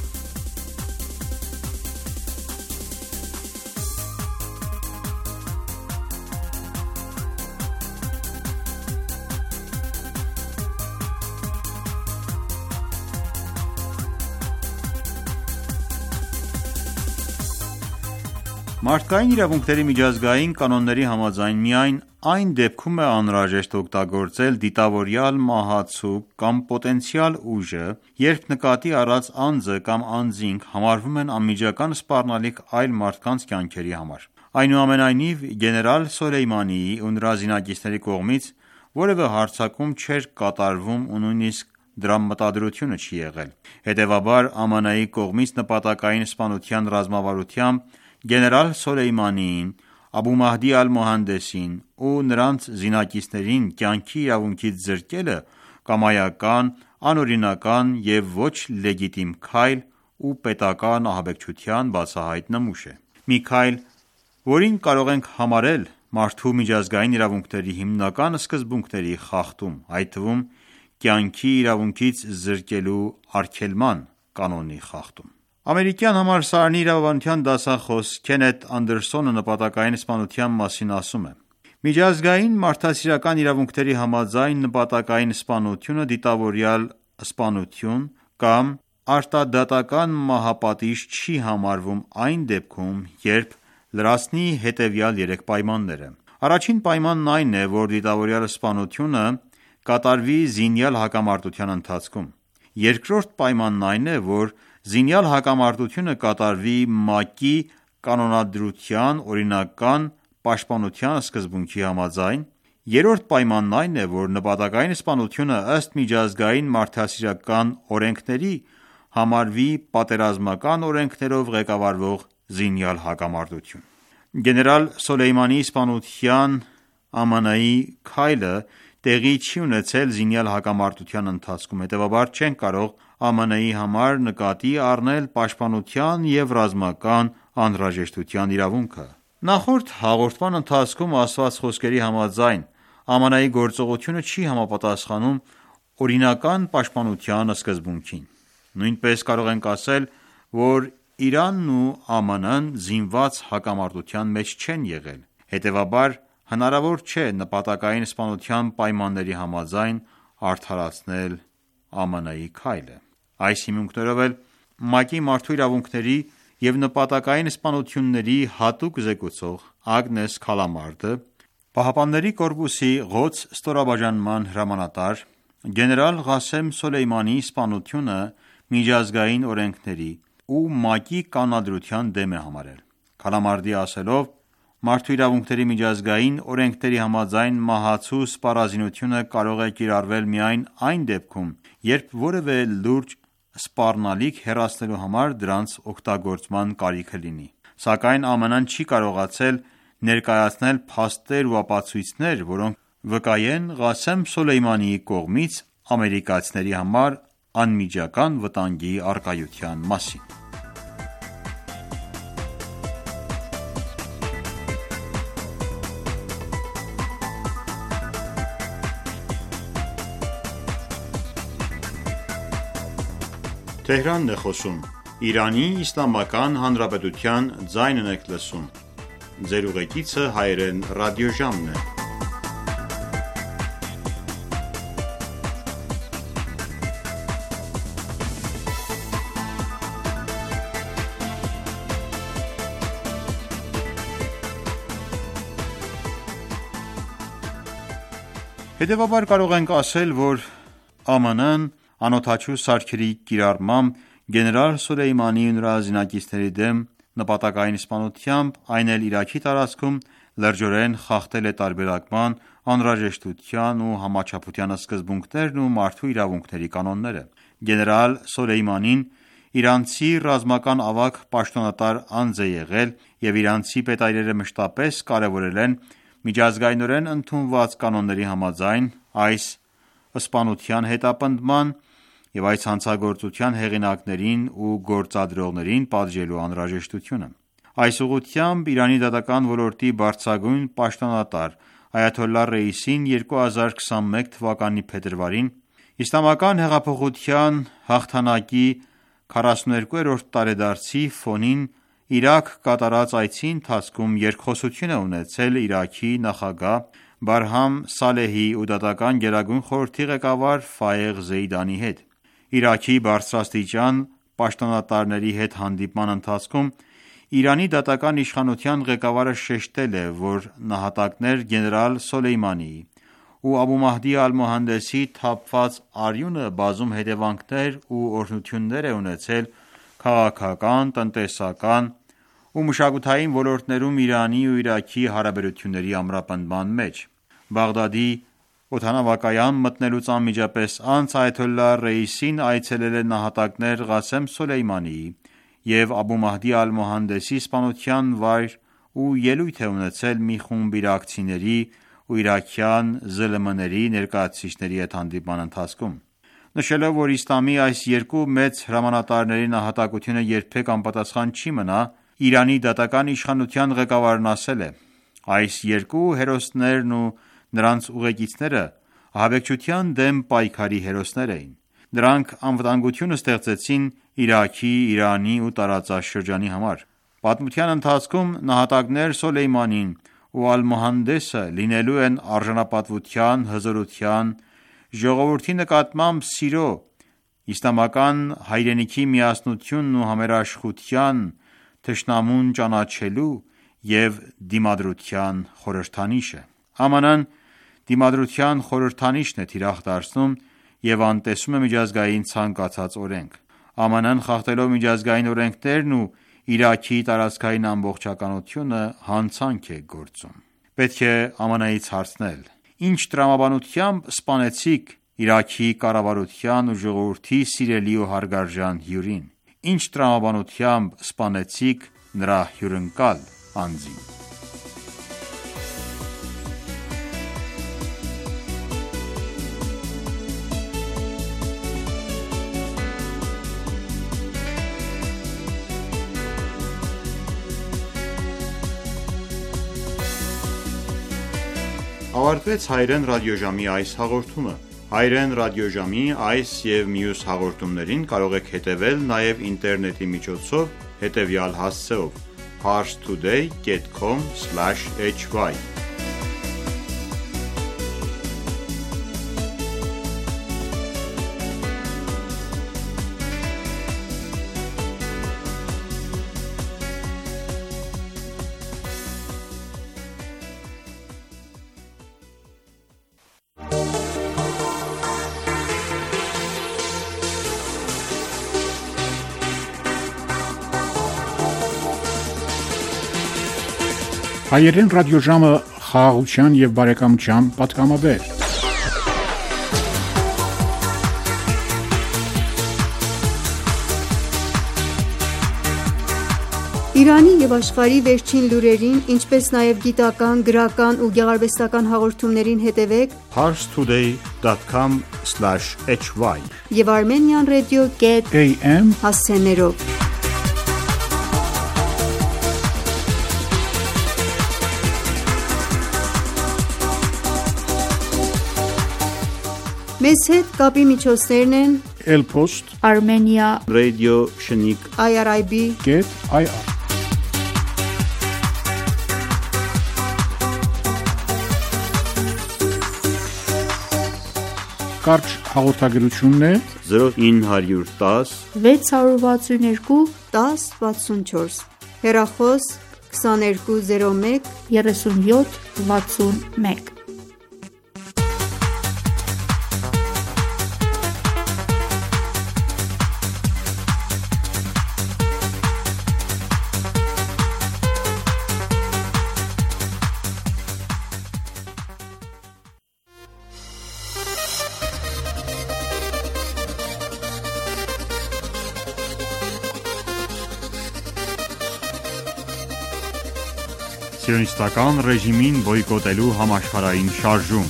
Մարդկային իրավունքների միջազգային կանոնների համաձայն միայն այն դեպքում է անհրաժեշտ օգտագործել դիտավորյալ մահացու կամ պոտենցիալ ուժը, երբ նկատի առած անձը կամ անձինք համարվում են անմիջական սպառնալիք այլ մարդկանց կյանքերի համար։ Այնուամենայնիվ, գեներալ Սոլեյմանիի ու նրա զինակիցների կողմից որևէ հարձակում չէր կատարվում ու նույնիսկ դրա մտադրությունը չի եղել։ Հետևաբար, ԱՄՆ-ի կողմից նպատակային սպանության ռազմավարությամբ գեներալ Սոլեյմանիին, Աբու Մահդի Ալ-Մոհանդեսին ու նրանց զինակիցներին կյանքի իրավունքից զրկելը կամայական, անօրինական և ոչ լեգիտիմ քայլ ու պետական ահաբեկչության բացահայտ նմուշ է։ Մի քայլ, որին կարող ենք համարել մարդու միջազգային իրավունքների հիմնական սկզբունքների խախտում, այդ թվում կյանքի իրավունքից զրկելու արգելման կանոնի խախտում։ Ամերիկյան համալսարանի իրավաբանության դասախոս Քենեթ Անդերսոնը նպատակային սպանության մասին ասում է. «Միջազգային մարդասիրական իրավունքների համաձայն նպատակային սպանությունը դիտավորյալ սպանություն կամ արտադատական մահապատիժ չի համարվում այն դեպքում, երբ լրացնի հետևյալ երեք պայմանները։ Առաջին պայմանն այն է, որ դիտավորյալ սպանությունը կատարվի զինյալ հակամարտության ընթացքում։ Երկրորդ պայմանն այն է, որ զինյալ հակամարտությունը կատարվի ՄԱԿ-ի կանոնադրության օրինական պաշտպանության սկզբունքի համաձայն։ Երրորդ պայմանն այն է, որ նպատակային սպանությունը ըստ միջազգային մարդասիրական օրենքների համարվի պատերազմական օրենքներով ղեկավարվող զինյալ հակամարտություն»։ Գեներալ Սոլեյմանիի սպանության ԱՄՆ-ի քայլը տեղի չի ունեցել զինյալ հակամարտության ընթացքում, հետևաբար չեն կարող ԱՄՆ-ի համար նկատի առնել պաշտպանության և ռազմական անհրաժեշտության իրավունքը։ Նախորդ հաղորդման ընթացքում ասված խոսքերի համաձայն ԱՄՆ-ի գործողությունը չի համապատասխանում օրինական պաշտպանության սկզբունքին։ Նույնպես կարող ենք ասել, որ Իրանն ու ԱՄՆ-ն զինված հակամարտության մեջ չեն եղել, հետևաբար հնարավոր չէ նպատակային սպանության պայմանների համաձայն արդարացնել ԱՄՆ-ի քայլը։ Այս հիմունքներով էլ ՄԱԿ-ի մարդու իրավունքների և նպատակային սպանությունների հատուկ զեկուցող Ագնես Քալամարդը, ԻՀՊԿ-ի Ղոդս ստորաբաժանման հրամանատար, գեներալ Ղասեմ Սոլեյմանիի սպանությունը միջազգային օրենքների ու ՄԱԿ-ի կանոնադրության դեմ է համարել։ Քալամարդի ասելով, Մարդու իրավունքների միջազգային օրենքների համաձայն մահացու սպառազինությունը կարող է կիրառվել միայն այն դեպքում, երբ որևէ լուրջ սպառնալիք հեռացնելու համար դրանց օգտագործման կարիքը լինի։ Սակայն ԱՄՆ-ն չի կարողացել ներկայացնել փաստեր ու ապացույցներ, որոնք վկայեն Ղասեմ Սոլեյմանիի կողմից ամերիկացիների համար անմիջական վտանգի առկայության մասին։ Հետևաբար կարող ենք ասել, որ ԱՄՆ-ն անօդաչու սարքերի կիրառմամբ գեներալ Սոլեյմանիի ու նրա զինակիցների դեմ նպատակային սպանությամբ, այն էլ Իրաքի տարածքում լրջորեն խախտել է տարբերակման, անհրաժեշտության ու համաչափության սկզբունքներն ու մարդու իրավունքների կանոնները։ Գեներալ Սոլեյմանին իրանցի ռազմական ավագ պաշտոնատար անձ է եղել և իրանցի պետայրերը մշտապես կարևորել են միջազգայնորեն ընդունված կանոնների համաձայն այս սպանության հետապնդման և այս հանցագործության հեղինակներին ու գործադրողներին պատժելու անհրաժեշտությունը։ Այս ուղղությամբ Իրանի դատական ոլորտի բարձրագույն պաշտոնատար այաթոլլահ Ռեյիսին երկու հազար քսանմեկ թվականի փետրվարին Իսլամական հեղափոխության հաղթանակի քառասուներկուերորդ տարեդարձի ֆոնին Իրաք կատարած այցի ընթացքում երկխոսություն է ունեցել Իրաքի նախագահ Բարհամ Սալեհի ու դատական գերագույն խորհրդի ղեկավար Ֆայեղ Զեյդանի հետ։ Իրաքի բարձրաստիճան պաշտոնատարների հետ հանդիպման ընթացքում Իրանի դատական իշխանության ղեկավարը շեշտել է, որ նահատակներ գեներալ Սոլեյմանիի ու Աբու Մահդի Ալ-Մոհանդեսի թափված արյունը բազում հետևանքներ ու օրհնություններ է ունեցել քաղաքական, տնտեսական ու մշակութային ոլորտներում Իրանի ու Իրաքի հարաբերությունների ամրապնդման մեջ։ Բաղդադի օդանավակայան մտնելուց անմիջապես անց այաթոլլահ Ռեյիսին այցելել է նահատակներ Ղասեմ Սոլեյմանիի և Աբու Մահդի Ալ-Մոհանդեսի սպանության վայր ու ելույթ է ունեցել մի խումբ իրաքցիների ու իրաքյան ԶԼՄ-ների ներկայացուցիչների հետ հանդիպման ընթացքում։ Նշելով, որ իսլամի այս երկու մեծ հրամանատարների նահատակությունը երբեք անպատասխան չի մնա, Իրանի դատական իշխանության ղեկավարն ասել է. «Այս երկու հերոսներն ու նրանց ուղեկիցները ահաբեկչության դեմ պայքարի հերոսներ էին։ Նրանք անվտանգություն ստեղծեցին Իրաքի, Իրանի ու տարածաշրջանի համար։ Պատմության ընթացքում նահատակներ Սոլեյմանին ու Ալ-Մոհանդեսը լինելու են արժանապատվության, հզորության, ժողովրդի նկատմամբ սիրո, իսլամական հայրենիքի միասնությունն ու համերաշխության, թշնամուն ճանաչելու և դիմադրության խորհրդանիշը»։ ԱՄՆ-ն դիմադրության խորհրդանիշն է թիրախ դարձնում և անտեսում է միջազգային ցանկացած օրենք։ ԱՄՆ-ն խախտելով միջազգային օրենքներն ու Իրաքի տարածքային ամբողջականությունը հանցանք է գործում։ Պետք է ԱՄՆ-ից հարցնել. «Ինչ տրամաբանությամբ սպանեցիք Իրաքի կառավարության ու ժողովրդի սիրելի ու հարգարժան հյուրին։ Ինչ տրամաբանությամբ սպանեցիք նրա հյուրընկալ անձին»։ Ավարտվեց Հայրեն ռադիոժամի այս հաղորդումը։ Հայրեն ռադիոժամի այս և մյուս հաղորդումներին կարող եք հետևել նաև ինտերնետի միջոցով հետևյալ հասցեով՝ parstoday dot com slash h y Հայերեն ռադիոժամը խաղաղության եւ բարեկամության պատգամաբեր։ Իրանի և աշխարհի վերջին լուրերին, ինչպես նաև գիտական, գրական ու գեղարվեստական հաղորդումներին հետևեք Pars Today dot com slash h y և Armenian Radio dot A M հասցեներով։ Մեզ հետ կապի միջոցներն են Elpost Armenia Radio Shnik I R I B get I R Կարճ հաղորդագրությունն է zero nine one zero վեց հարյուր վաթսունհինգ դես վաթսունչորս հեռախոս քսաներկու զիրո մեկ երեսունյոթ վաթսունմեկ Սիոնիստական ռեժիմին բոյկոտելու համաշխարհային շարժում։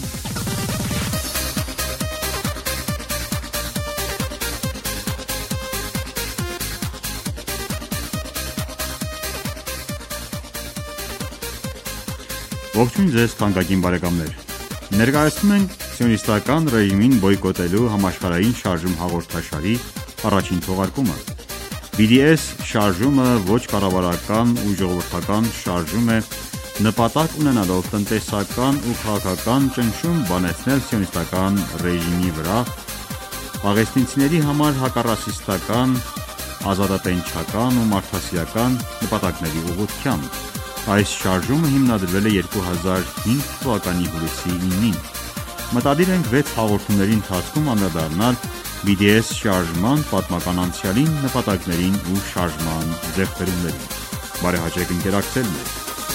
Ողջույն ձեզ թանկագին բարեկամներ։ Ներկայացնում ենք սիոնիստական ռեժիմին բոյկոտելու համաշխարհային շարժում հաղորդաշարի առաջին թողարկումը։ B D S շարժումը ոչ կառավարական ու ժողովրդական շարժում է, նպատակ ունենալով տնտեսական ու քաղաքական ճնշում բանեցնել սիոնիստական ռեժիմի վրա պաղեստինցիների համար հակառասիստական, ազատատենչական ու մարդասիրական նպատակների ուղղությամբ։ Այս շարժումը հիմնադրվել է երկու հազար հինգ թվականի հուլիսի ինին։ Մտադիր ենք վեց հաղորդումների ընթացքում անդրադառնալ B D S շարժման պատմական անցյալին, նպատակներին ու շարժման ձեռքբերումներին։ Բարեհաճեք ընկերակցել մեզ։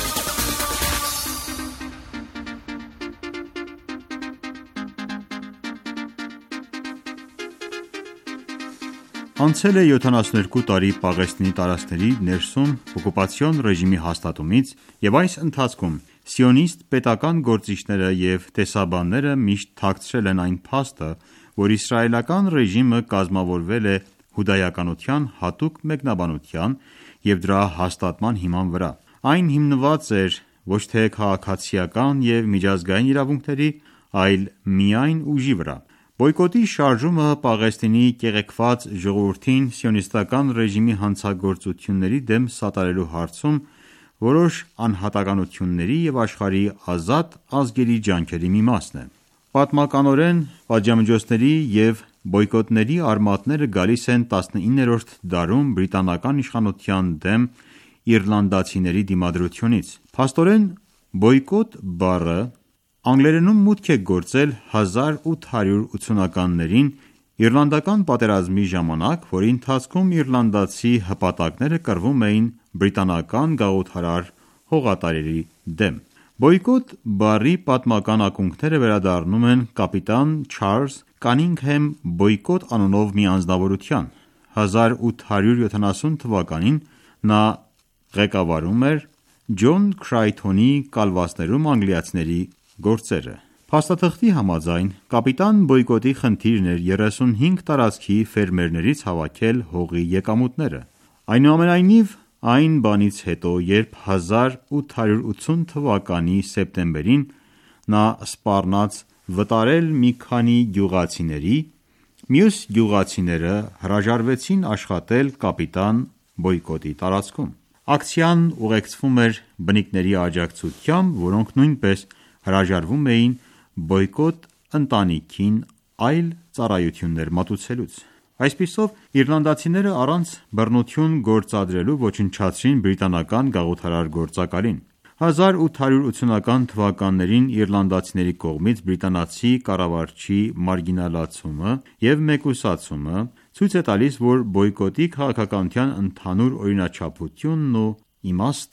Անցել է յոթանասունհինգ տարի Պաղեստինի տարածքների ներսում օկուպացիոն ռեժիմի հաստատումից և այս ընթացքում սիոնիստ պետական գործիչները և տեսաբանները միշտ թաքցրել են այն փաստը, որ իսրայելական ռեժիմը կազմավորվել է հուդայականության հատուկ մեկնաբանության և դրա հաստատման հիման վրա։ Այն հիմնված էր ոչ թե քաղաքացիական և միջազգային իրավունքների, այլ միայն ուժի վրա։ Բոյկոտի շարժումը Պաղեստինի կեղեքված ժողովրդին սիոնիստական ռեժիմի հանցագործությունների դեմ սատարելու հարցում որոշ անհատականությունների և աշխարհի ազատ ազգերի ջանքերի մի մասն է։ Պատմականորեն պատժամիջոցների և բոյկոտների արմատները գալիս են տասնիններորդ դարում բրիտանական իշխանության դեմ իռլանդացիների դիմադրությունից։ Փաստորեն, բոյկոտ բառը անգլերենում մուտք է գործել հազար ութ հարյուր ութսունականներին իռլանդական պատերազմի ժամանակ, որի ընթացքում իռլանդացի հպատակները կռվում էին բրիտանական գաղութարար հողատարերի դեմ։ Բոյկոտ բառի պատմական ակունքները վերադառնում են կապիտան Չարլզ Կանինգհեմ Բոյկոտ անունով մի անձնավորության։ հազար ութ հարյուր յոթանասուն թվականին նա ղեկավարում էր Ջոն Քրայթոնի կալվածներում անգլիացիների գործերը։ Փաստաթղթի համաձայն, կապիտան Բոյկոտի խնդիրն էր երեսունհինգ տարածքի ֆերմերներից հավաքել հողի եկամուտները։ Այնուամենայնիվ, այն բանից հետո, երբ հազար ութ հարյուր ութսուն թվականի սեպտեմբերին նա սպառնաց վտարել մի քանի գյուղացիների, մյուս գյուղացիները հրաժարվեցին աշխատել կապիտան Բոյկոտի տարածքում։ Ակցիան ուղեկցվում էր բնիկների աջակցությամբ, որոնք նույնպես հրաժարվում էին Բոյկոտ ընտանիքին այլ ծառայություններ մատուցելուց։ Այսպիսով, իռլանդացիները առանց բռնություն գործադրելու ոչնչացրին բրիտանական գաղութարար գործակալին։ հազար ութ հարյուր ութսունական թվականներին իռլանդացիների կողմից բրիտանացի կառավարչի մարգինալացումը և մեկուսացումը ցույց է տալիս, որ բոյկոտի քաղաքականության ընդհանուր օրինաչափությունն ու իմաստը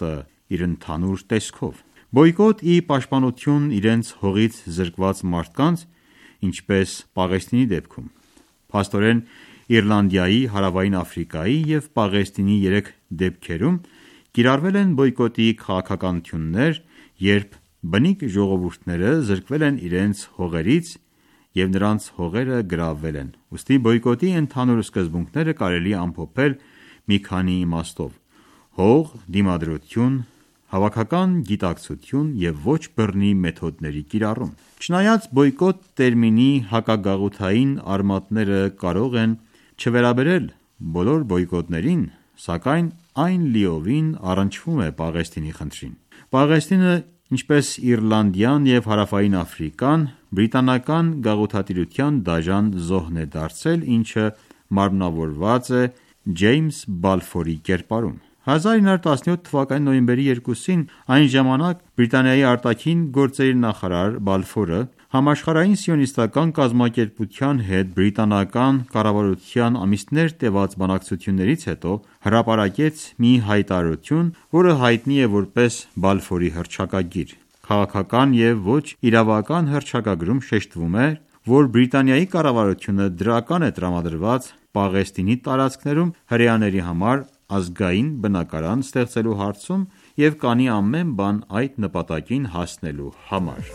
իր ընդհանուր տեսքով։ Բոյկոտ ի պաշտպանություն իրենց հողից զրկված մարդկանց, ինչպես Պաղեստինի դեպքում։ Փաստորեն, Իռլանդիայի, Հարավային Աֆրիկայի և Պաղեստինի երեք դեպքերում կիրառվել են բոյկոտի քաղաքականություններ, երբ բնիկ ժողովուրդները զրկվել են իրենց հողերից և նրանց հողերը գրավվել են։ Ուստի բոյկոտի ընդհանուր սկզբունքները կարելի է ամփոփել մի քանի իմաստով՝ հող, դիմադրություն, հավաքական գիտակցություն և ոչ բռնի մեթոդների կիրառում։ Չնայած բոյկոտ տերմինի հակագաղութային արմատները կարող են չվերաբերել բոլոր բոյկոտներին, սակայն այն լիովին առնչվում է Պաղեստինի խնդրին։ Պաղեստինը, ինչպես Իռլանդիան և Հարավային Աֆրիկան, բրիտանական գաղութատիրության դաժան զոհն է դարձել, ինչը մարմնավորված է Ջեյմս Բալֆորի կերպարում։ հազար ինը հարյուր տասնյոթ թվականի նոյեմբերի երկուսին, այն ժամանակ Բրիտանիայի արտաքին գործերի նախարար Բալֆորը համաշխարհային սիոնիստական կազմակերպության հետ բրիտանական կառավարության ամիսներ տևած բանակցություններից հետո հրապարակեց մի հայտարարություն, որը հայտնի է որպես Բալֆորի հռչակագիր։ Քաղաքական և ոչ իրավական հռչակագրում շեշտվում է, որ Բրիտանիայի կառավարությունը դրական է տրամադրված Պաղեստինի տարածքներում հրեաների համար ազգային բնակարան ստեղծելու հարցում և կանի ամեն բան այդ նպատակին հասնելու համար։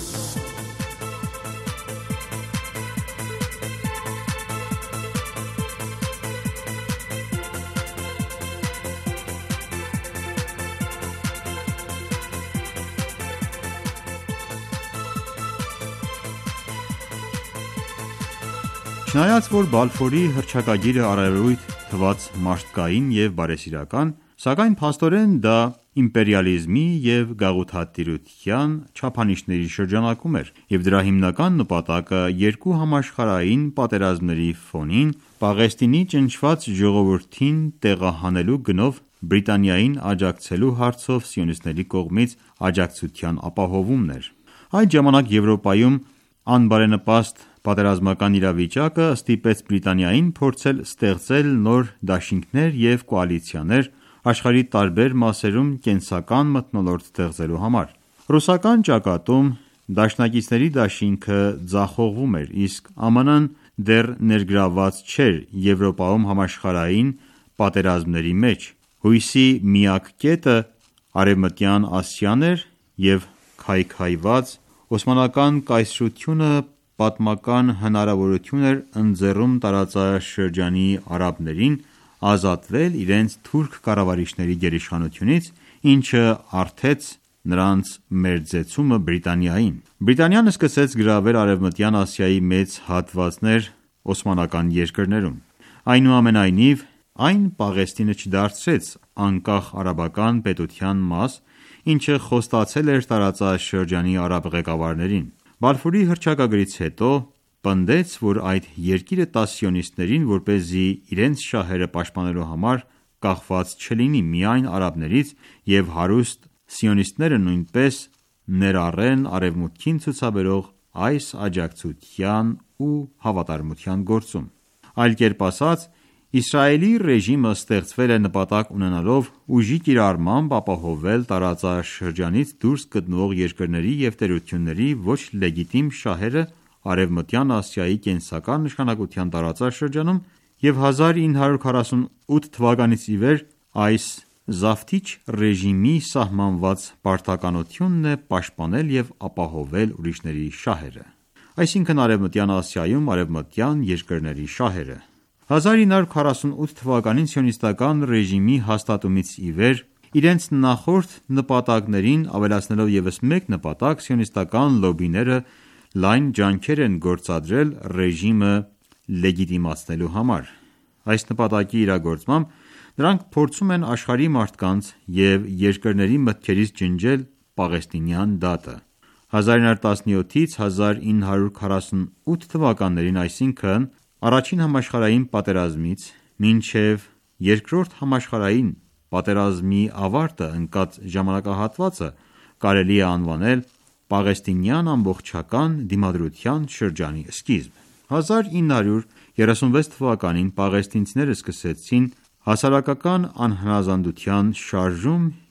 Չնայած որ Բալֆորի հռչակագիրը արևելույթ թվաց մարդկային և բարեսիրական, սակայն փաստորեն դա իմպերիալիզմի և գաղութատիրության չափանիշների շրջանակում էր, և դրա հիմնական նպատակը երկու համաշխարհային պատերազմների ֆոնին Պաղեստինի ճնշված ժողովրդին տեղահանելու գնով Բրիտանիային աջակցելու հարցով սիոնիստների կողմից աջակցության ապահովումն էր։ Այդ ժամանակ Եվրոպայում անբարենպաստ պատերազմական իրավիճակը ստիպեց Բրիտանիային փորձել ստեղծել նոր դաշինքներ և կոալիցիաներ աշխարհի տարբեր մասերում կենսական մթնոլորտ ստեղծելու համար։ Ռուսական ճակատում դաշնակիցների դաշինքը ձախողվում էր, իսկ ԱՄՆ-ն դեռ ներգրավված չէր Եվրոպայում համաշխարհային պատերազմների մեջ։ Հույսի միակ կետը Արևմտյան Ասիան էր և քայքայված Օսմանական կայսրությունը պատմական հնարավորություն էր ընձեռում տարածաշրջանի արաբներին ազատվել իրենց թուրք կառավարիչների գերիշխանությունից, ինչը առթեց նրանց մերձեցումը Բրիտանիային։ Բրիտանիան սկսեց գրավել Արևմտյան Ասիայի մեծ հատվածներ օսմանական երկրներում։ Այնուամենայնիվ, այն Պաղեստինը չդարձրեց անկախ արաբական պետության մաս, ինչը խոստացել էր տարածաշրջանի արաբ ղեկավարներին։ Բալֆորի հռչակագրից հետո պնդեց, որ այդ երկիրը տա սիոնիստներին, որպեսզի իրենց շահերը պաշտպանելու համար կախված չլինի միայն արաբներից և հարուստ սիոնիստները նույնպես ներառեն արևմուտքին ցուցաբերող այս աջակցության ու հավատարմության գործում։ Այլ կերպ ասած, Իսրայելի ռեժիմը ստեղծվել է նպատակ ունենալով ուժի կիրառմամբ ապահովել տարածաշրջանից դուրս գտնվող երկրների և տերությունների ոչ լեգիտիմ շահերը Արևմտյան Ասիայի կենսական նշանակության տարածաշրջանում և հազար ինը հարյուր քառասունութ թվականից ի վեր այս զավթիչ ռեժիմի սահմանված պարտականությունն է պաշտպանել և ապահովել ուրիշների շահերը, այսինքն Արևմտյան Ասիայում արևմտյան երկրների շահերը։ հազար ինը հարյուր քառասունութ թվականին սիոնիստական ռեժիմի հաստատումից ի վեր իրենց նախորդ նպատակներին ավելացնելով ևս մեկ նպատակ, սիոնիստական լոբբիները լայն ջանքեր են գործադրել ռեժիմը լեգիտիմացնելու համար։ Այս նպատակի իրագործմամբ նրանք փորձում են աշխարհի մարդկանց և երկրների մտքերից ջնջել պաղեստինյան դատը։ հազար ինը հարյուր տասնյոթից հազար ինը հարյուր քառասունութ թվականներին, այսինքն Առաջին համաշխարհային պատերազմից մինչև Երկրորդ համաշխարհային պատերազմի ավարտը ընկած ժամանակահատվածը կարելի է անվանել պաղեստինյան ամբողջական դիմադրության շրջանի սկիզբ։ հազար ինը հարյուր երեսունվեց թվականին պաղեստինցիները սկսեցին հասարակական անհնազանդության շարժում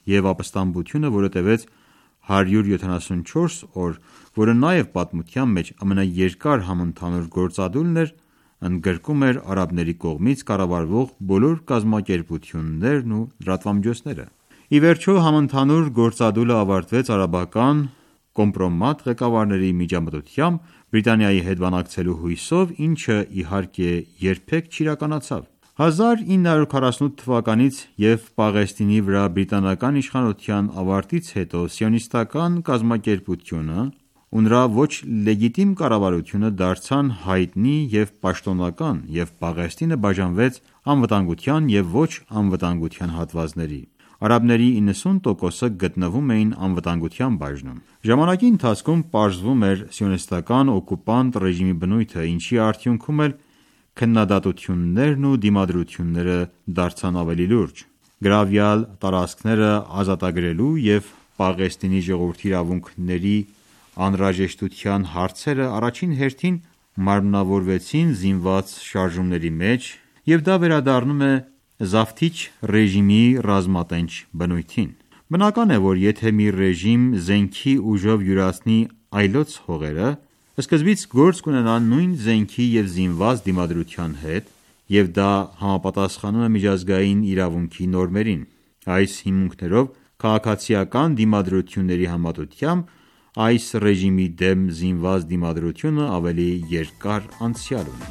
և ապստամբությունը, որը տևեց հարյուր յոթանասունչորս օր, որը նաև պատմության մեջ ամենաերկար համընդհանուր գործադուլն էր, ընդգրկում էր արաբների կողմից կառավարվող բոլոր կազմակերպություններն ու լրատվամիջոցները։ Ի վերջո, համընդհանուր գործադուլը ավարտվեց արաբական կոմպրոմատ ղեկավարների միջամտությամբ Բրիտանիայի հետ բանակցելու հույսով, ինչը իհարկե երբեք չիրականացավ։ հազար ինը հարյուր քառասունութ թվականից և Պաղեստինի վրա բրիտանական իշխանության ավարտից հետո Սիոնիստական կազմակերպությունը ու նրա ոչ լեգիտիմ կառավարությունը դարձան հայտնի և պաշտոնական, և Պաղեստինը բաժանվեց անվտանգության և ոչ անվտանգության հատվածների։ Արաբների իննսուն տոկոսը գտնվում էին անվտանգության բաժնում։ Ժամանակի ընթացքում պարզվում էր սիոնիստական օկուպանտ ռեժիմի բնույթը, ինչի արդյունքում էլ քննադատություններն ու դիմադրությունները դարձան ավելի լուրջ։ Գրավյալ տարածքները ազատագրելու և Պաղեստինի ժողովրդի իրավունքների անհրաժեշտության հարցերը առաջին հերթին մարմնավորվեցին զինված շարժումների մեջ, և դա վերադառնում է զավթիչ ռեժիմի ռազմատենչ բնույթին։ Բնական է, որ եթե մի ռեժիմ զենքի ուժով յուրացնի այլոց հողերը, սկզբից գործ կունենա նույն զենքի և զինված դիմադրության հետ, և դա համապատասխանում է միջազգային իրավունքի նորմերին։ Այս հիմունքներով քաղաքացիական դիմադրությունների համեմատությամբ այս ռեժիմի դեմ զինված դիմադրությունը ավելի երկար անցյալ ունի։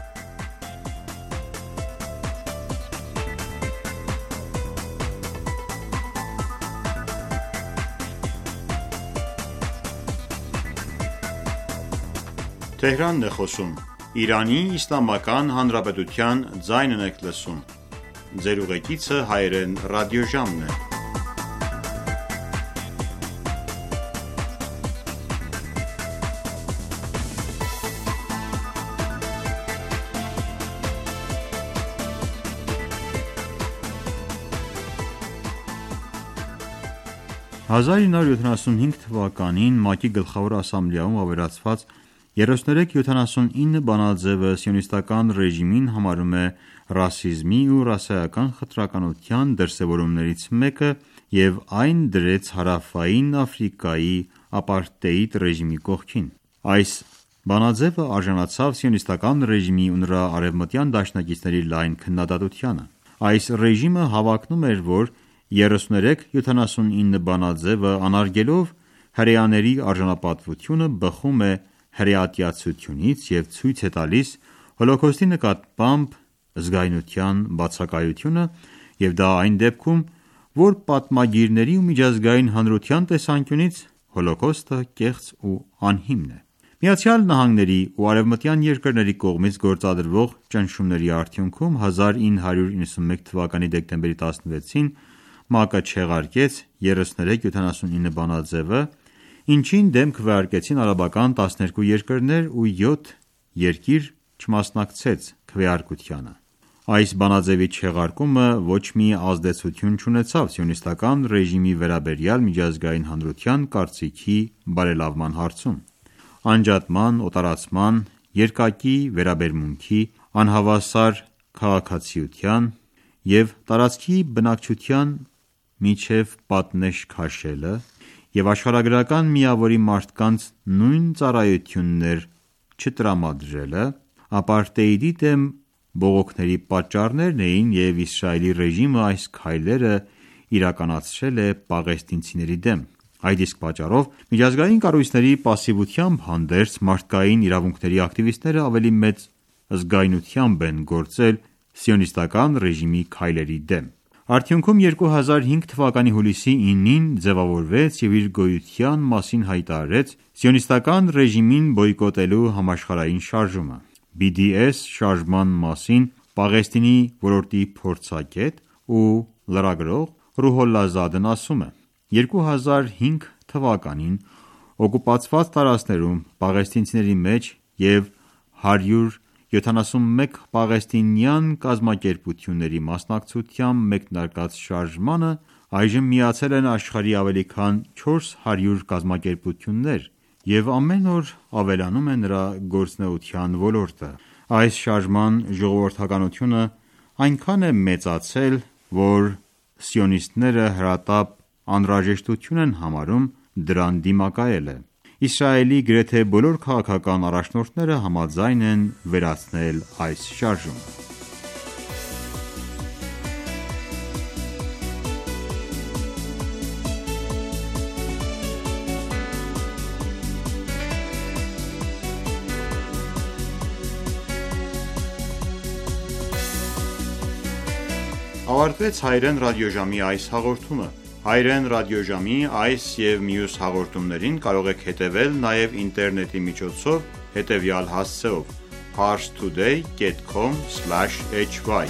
հազար ինը հարյուր յոթանասունհինգ թվականին ՄԱԿ-ի Գլխավոր ասամբլեայում ավերացված երեսունորեք յոթանասունինը բանաձևը սիոնիստական ռեժիմին համարում է ռասիզմի ու ռասայական խտրականության դրսևորումներից մեկը և այն դրեց Հարավային Աֆրիկայի ապարտեիդ ռեժիմի կողքին։ Այս բանաձևը արժանացավ սիոնիստական ռեժիմի ու նրա արևմտյան դաշնակիցների լայն քննադատությանը։ Այս ռեժիմը հավակնում էր, որ երեսուներեք յոթանասունինը բանաձևը անարգելով հրեաների արժանապատվությունը բխում է հրեատյացությունից և ցույց է տալիս Հոլոքոստի նկատմամբ զգայունության բացակայությունը և դա այն դեպքում, որ պատմագիրների ու միջազգային հանրության տեսանկյունից Հոլոքոստը կեղծ ու անհիմն է։ ԱՄՆ-ի ու արևմտյան երկրների կողմից գործադրվող ճնշումների արդյունքում հազար ինը հարյուր իննսունմեկ թվականի դեկտեմբերի տասնվեցին ՄԱԿ-ը չեղարկեց երեսուներեք յոթանասունինը բանաձևը, ինչին դեմ քվեարկեցին արաբական տասներկու երկրներ ու յոթ երկիր չմասնակցեց քվեարկությանը։ Այս բանաձևի չեղարկումը ոչ մի ազդեցություն չունեցավ սիոնիստական ռեժիմի վերաբերյալ միջազգային հանրության կարծիքի բարելավման հարցում։ Անջատման, օտարացման, երկակի վերաբերմունքի, անհավասար քաղաքացիության և տարածքի բնակչության միջև պատնեշ քաշելը և աշխարհագրական միավորի մարդկանց նույն ծառայություններ չտրամադրելը ապարտեիդի դեմ բողոքների պատճառներն էին և Իսրայելի ռեժիմը այս քայլերը իրականացրել է պաղեստինցիների դեմ։ Այդ իսկ պատճառով միջազգային կառույցների պասիվությամբ հանդերձ մարդկային իրավունքների ակտիվիստները ավելի մեծ զգայունությամբ են գործել սիոնիստական ռեժիմի քայլերի դեմ։ Արդյունքում երկու հազար հինգ թվականի հուլիսի ինին ձևավորվեց և իր գոյության մասին հայտարարեց սիոնիստական ռեժիմին բոյկոտելու համաշխարհային շարժումը։ բի դի էս շարժման մասին Պաղեստինի ոլորտի փորձագետ ու լրագրող Ռուհոլլա Զադեն ասում է. երկու հազար հինգ թվականին օկուպացված տարածքներում պաղեստինցիների մեջ և հարյուր յոթանասունմեկ պաղեստինյան կազմակերպությունների մասնակցությամբ մեկնարկած շարժմանը այժմ միացել են աշխարհի ավելի քան չորս հարյուր կազմակերպություններ և ամեն օր ավելանում է նրա գործունեության ոլորտը։ Այս շարժման ժողովրդականությունը այնքան է մեծացել, որ սիոնիստները հրատապ անհրաժեշտություն են համարում դրան դիմակայելը։ Իսրայելի գրեթե բոլոր քաղաքական առաջնորդները համաձայն են վերացնել այս շարժումը։ Ավարտվեց հայրեն ռադիոժամի այս հաղորդումը։ Հայրեն ռադիոժամի այս և մյուս հաղորդումներին կարող եք հետևել նաև ինտերնետի միջոցով հետևյալ հասցեով՝ parstoday dot com slash h y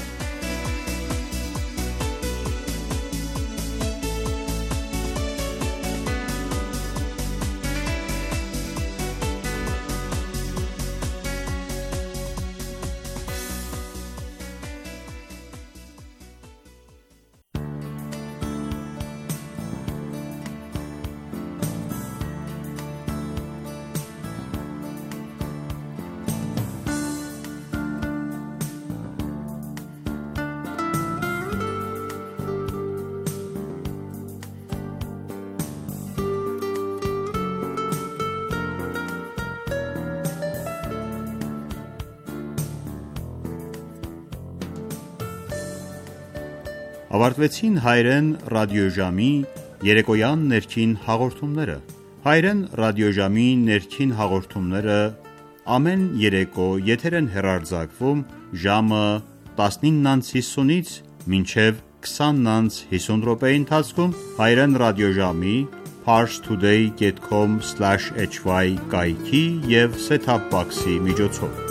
Ավարտվեցին հայրեն ռադիոժամի երեկոյան ներքին հաղորդումները։ Հայրեն ռադիոժամի ներքին հաղորդումները ամեն երեկո եթեր են հեռարձակվում ժամը տասնինը հիսունից մինչև քսանը հիսուն րոպեի ընթացքում հայրեն ռադիոժամի parstoday dot com slash h y կայքի և set-top box-ի միջոցով։